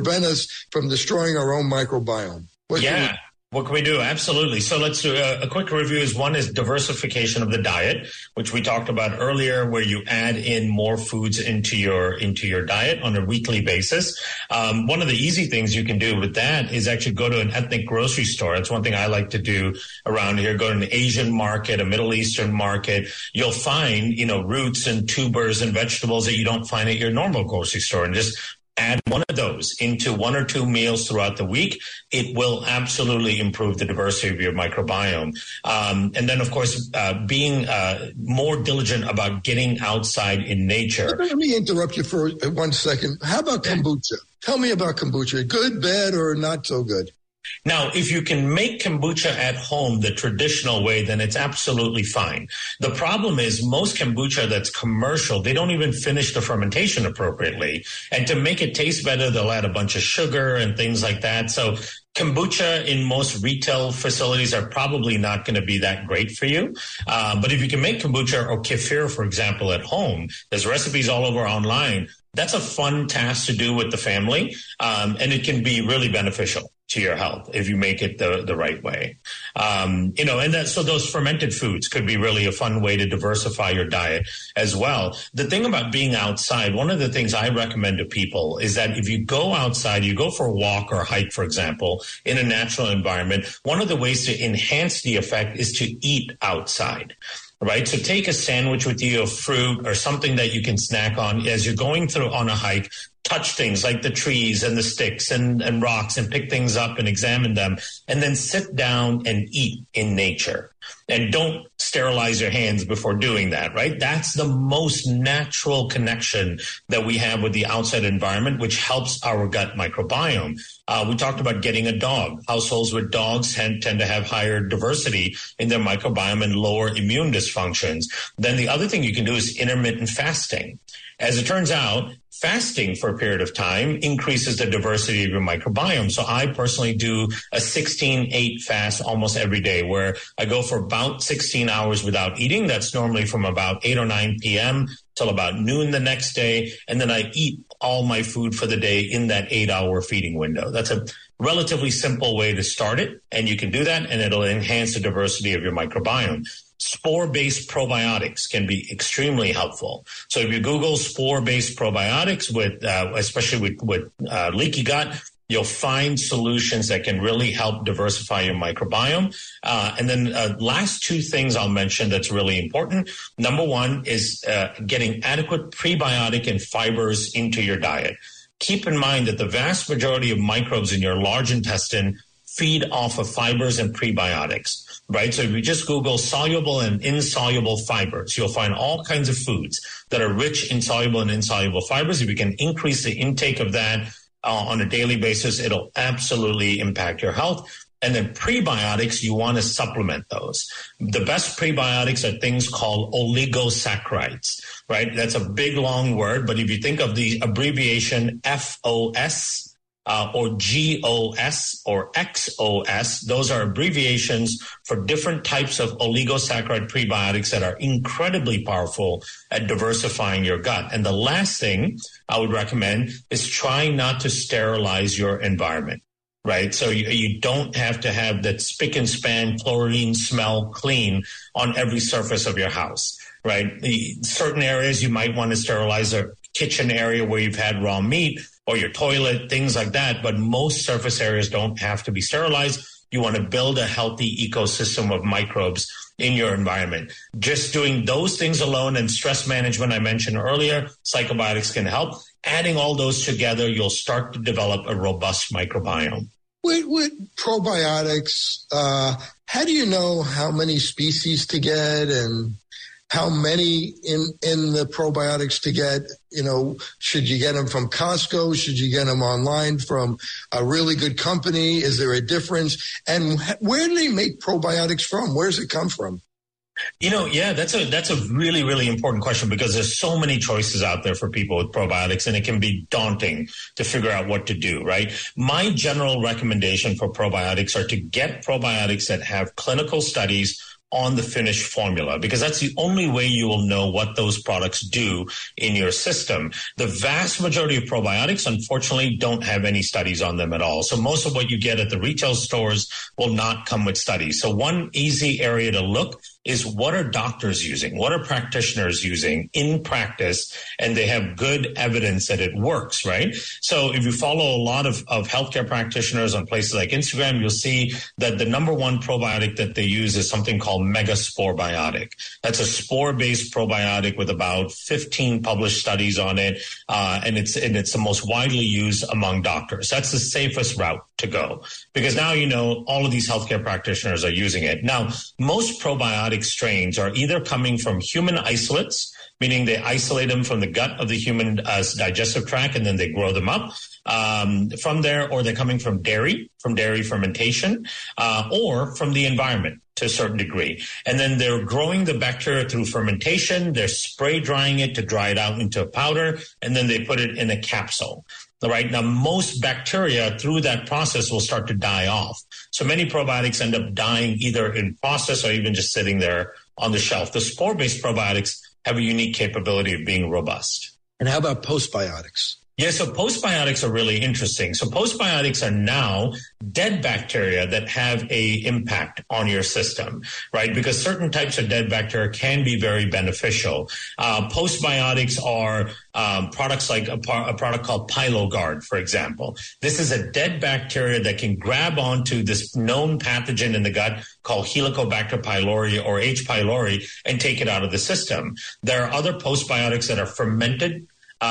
our own microbiome? What can we do? Absolutely. So let's do a quick review. One is diversification of the diet, which we talked about earlier, where you add in more foods into your diet on a weekly basis. One of the easy things you can do with that is actually go to an ethnic grocery store. That's one thing I like to do around here. Go to an Asian market, a Middle Eastern market. You'll find, roots and tubers and vegetables that you don't find at your normal grocery store, and just add one of those into one or two meals throughout the week. It will absolutely improve the diversity of your microbiome. And then, of course, being more diligent about getting outside in nature. Let me interrupt you for 1 second. How about kombucha? Tell me about kombucha. Good, bad, or not so good? Now, if you can make kombucha at home the traditional way, then it's absolutely fine. The problem is most kombucha that's commercial, they don't even finish the fermentation appropriately. And to make it taste better, they'll add a bunch of sugar and things like that. So kombucha in most retail facilities are probably not going to be that great for you. But if you can make kombucha or kefir, for example, at home, there's recipes all over online. That's a fun task to do with the family, and it can be really beneficial to your health if you make it the right way. So those fermented foods could be really a fun way to diversify your diet as well. The thing about being outside, one of the things I recommend to people is that if you go outside, you go for a walk or hike, for example, in a natural environment, one of the ways to enhance the effect is to eat outside. Right. So take a sandwich with you, a fruit or something that you can snack on as you're going through on a hike. Touch things like the trees and the sticks and rocks and pick things up and examine them, and then sit down and eat in nature. And don't sterilize your hands before doing that, right? That's the most natural connection that we have with the outside environment, which helps our gut microbiome. We talked about getting a dog. Households with dogs tend to have higher diversity in their microbiome and lower immune dysfunctions. Then the other thing you can do is intermittent fasting. As it turns out, fasting for a period of time increases the diversity of your microbiome. So I personally do a 16-8 fast almost every day, where I go for about 16 hours without eating. That's normally from about 8 or 9 p.m. till about noon the next day. And then I eat all my food for the day in that 8-hour feeding window. That's a relatively simple way to start it. And you can do that, and it'll enhance the diversity of your microbiome. Spore-based probiotics can be extremely helpful. So if you Google spore-based probiotics especially with leaky gut, you'll find solutions that can really help diversify your microbiome. And then last two things I'll mention that's really important. Number one is getting adequate prebiotic and fibers into your diet. Keep in mind that the vast majority of microbes in your large intestine feed off of fibers and prebiotics. Right. So if you just Google soluble and insoluble fibers, you'll find all kinds of foods that are rich in soluble and insoluble fibers. If you can increase the intake of that on a daily basis, it'll absolutely impact your health. And then prebiotics, you want to supplement those. The best prebiotics are things called oligosaccharides, right? That's a big, long word. But if you think of the abbreviation FOS, or GOS or XOS. Those are abbreviations for different types of oligosaccharide prebiotics that are incredibly powerful at diversifying your gut. And the last thing I would recommend is trying not to sterilize your environment. Right. So you don't have to have that spick and span chlorine smell clean on every surface of your house. Right. Certain areas you might want to sterilize, a kitchen area where you've had raw meat, or your toilet, things like that. But most surface areas don't have to be sterilized. You want to build a healthy ecosystem of microbes in your environment. Just doing those things alone and stress management I mentioned earlier, psychobiotics can help. Adding all those together, you'll start to develop a robust microbiome. With probiotics, how do you know how many species to get and how many in the probiotics to get? You know, should you get them from Costco? Should you get them online from a really good company? Is there a difference? And where do they make probiotics from? Where does it come from? You know, yeah, that's a really, really important question because there's so many choices out there for people with probiotics, and it can be daunting to figure out what to do, right? My general recommendation for probiotics are to get probiotics that have clinical studies on the finished formula, because that's the only way you will know what those products do in your system. The vast majority of probiotics, unfortunately, don't have any studies on them at all. So most of what you get at the retail stores will not come with studies. So one easy area to look is what are doctors using? What are practitioners using in practice? And they have good evidence that it works, right? So if you follow a lot of healthcare practitioners on places like Instagram, you'll see that the number one probiotic that they use is something called Megaspore Biotic. That's a spore-based probiotic with about 15 published studies on it. And it's the most widely used among doctors. That's the safest route to go because now, you know, all of these healthcare practitioners are using it. Now, most probiotic strains are either coming from human isolates, meaning they isolate them from the gut of the human digestive tract and then they grow them up from there, or they're coming from dairy fermentation, or from the environment to a certain degree. And then they're growing the bacteria through fermentation. They're spray drying it to dry it out into a powder, and then they put it in a capsule. All right. Now, most bacteria through that process will start to die off. So many probiotics end up dying either in process or even just sitting there on the shelf. The spore-based probiotics have a unique capability of being robust. And how about postbiotics? Yeah, so postbiotics are really interesting. So postbiotics are now dead bacteria that have a impact on your system, right? Because certain types of dead bacteria can be very beneficial. Postbiotics are products like a product called PyloGuard, for example. This is a dead bacteria that can grab onto this known pathogen in the gut called Helicobacter pylori or H. pylori and take it out of the system. There are other postbiotics that are fermented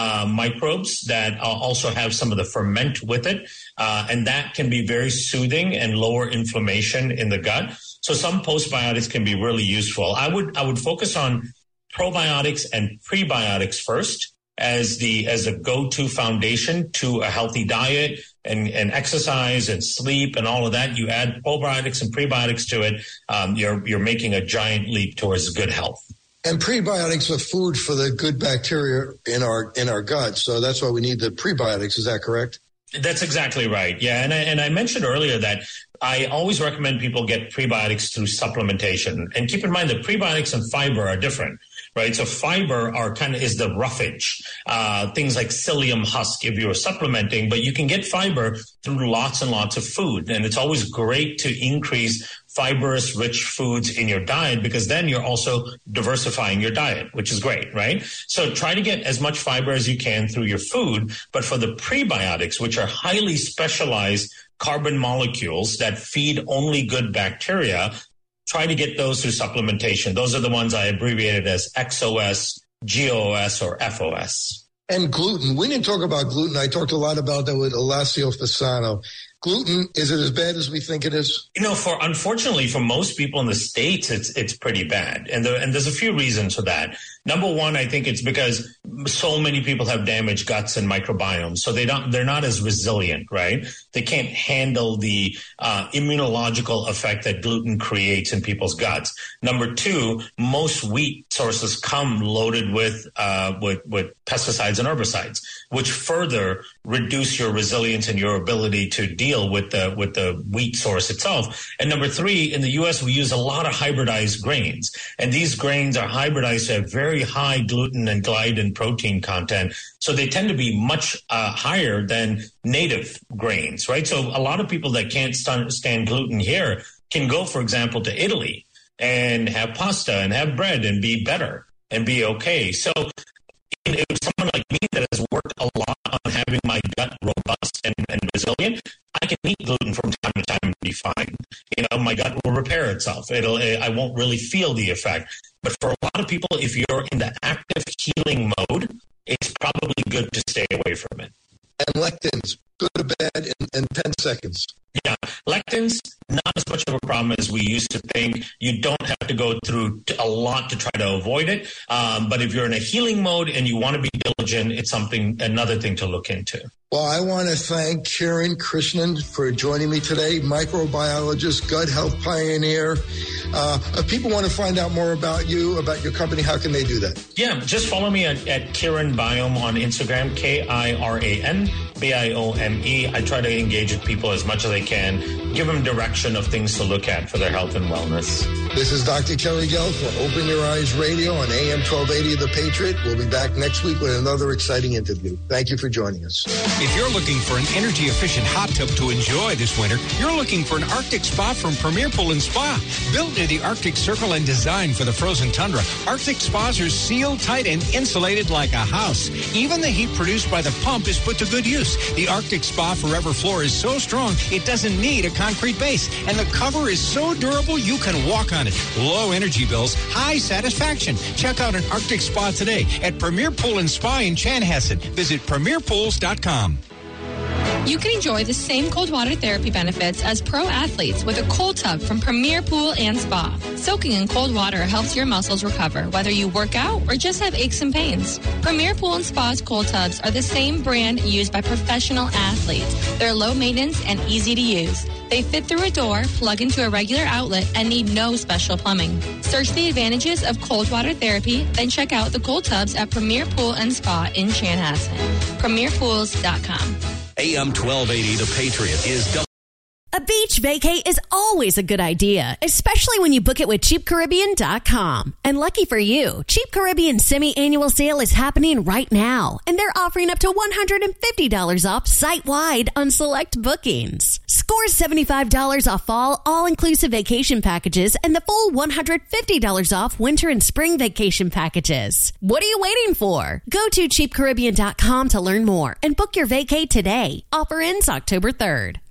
microbes that also have some of the ferment with it, and that can be very soothing and lower inflammation in the gut. So some postbiotics can be really useful. I would focus on probiotics and prebiotics first as a go-to foundation to a healthy diet and exercise and sleep and all of that. You add probiotics and prebiotics to it, you're making a giant leap towards good health. And prebiotics are food for the good bacteria in our gut. So that's why we need the prebiotics. Is that correct? That's exactly right. Yeah. And I mentioned earlier that I always recommend people get prebiotics through supplementation. And keep in mind that prebiotics and fiber are different, right? So fiber is the roughage, things like psyllium husk if you're supplementing, but you can get fiber through lots and lots of food. And it's always great to increase fibrous, rich foods in your diet because then you're also diversifying your diet, which is great, right? So try to get as much fiber as you can through your food. But for the prebiotics, which are highly specialized carbon molecules that feed only good bacteria, try to get those through supplementation. Those are the ones I abbreviated as XOS, GOS, or FOS. And gluten. We didn't talk about gluten. I talked a lot about that with Alessio Fasano. Gluten, is it as bad as we think it is? You know, unfortunately, for most people in the States, it's pretty bad. And there's a few reasons for that. Number one, I think it's because so many people have damaged guts and microbiomes. So they're not as resilient, right? They can't handle the immunological effect that gluten creates in people's guts. Number two, most wheat sources come loaded with pesticides and herbicides, which further reduce your resilience and your ability to deal with the wheat source itself. And number three, in the U.S., we use a lot of hybridized grains. And these grains are hybridized to have very high gluten and gliadin protein content. So they tend to be much higher than native grains, right? So a lot of people that can't stand gluten here can go, for example, to Italy and have pasta and have bread and be better and be okay. So if someone like me that has worked a lot on having my gut robust and resilient, I can eat gluten from time to time and be fine. My gut will repair itself. I won't really feel the effect. But for a lot of people, if you're in the active healing mode, it's probably good to stay away from it. And lectins, go to bed in 10 seconds. Yeah, lectins, not as much of a problem as we used to think. You don't have to go through a lot to try to avoid it. But if you're in a healing mode and you want to be diligent, it's another thing to look into. Well, I want to thank Kiran Krishnan for joining me today, microbiologist, gut health pioneer. If people want to find out more about you, about your company, how can they do that? Yeah, just follow me at Kiran Biome on Instagram, KIRAN BIOME. I try to engage with people as much as I can, give them direction of things to look at for their health and wellness. This is Dr. Kerry Gelb for Open Your Eyes Radio on AM 1280 The Patriot. We'll be back next week with another exciting interview. Thank you for joining us. If you're looking for an energy-efficient hot tub to enjoy this winter, you're looking for an Arctic Spa from Premier Pool and Spa. Built near the Arctic Circle and designed for the frozen tundra, Arctic Spas are sealed tight and insulated like a house. Even the heat produced by the pump is put to good use. The Arctic Spa Forever floor is so strong, it doesn't need a concrete base. And the cover is so durable, you can walk on it. Low energy bills, high satisfaction. Check out an Arctic Spa today at Premier Pool and Spa in Chanhassen. Visit premierpools.com. You can enjoy the same cold water therapy benefits as pro athletes with a cold tub from Premier Pool and Spa. Soaking in cold water helps your muscles recover, whether you work out or just have aches and pains. Premier Pool and Spa's cold tubs are the same brand used by professional athletes. They're low maintenance and easy to use. They fit through a door, plug into a regular outlet, and need no special plumbing. Search the advantages of cold water therapy, then check out the cold tubs at Premier Pool and Spa in Chanhassen. PremierPools.com. AM 1280, The Patriot, is A beach vacay is always a good idea, especially when you book it with CheapCaribbean.com. And lucky for you, Cheap Caribbean semi-annual sale is happening right now, and they're offering up to $150 off site-wide on select bookings. Score $75 off fall all-inclusive vacation packages and the full $150 off winter and spring vacation packages. What are you waiting for? Go to CheapCaribbean.com to learn more and book your vacay today. Offer ends October 3rd.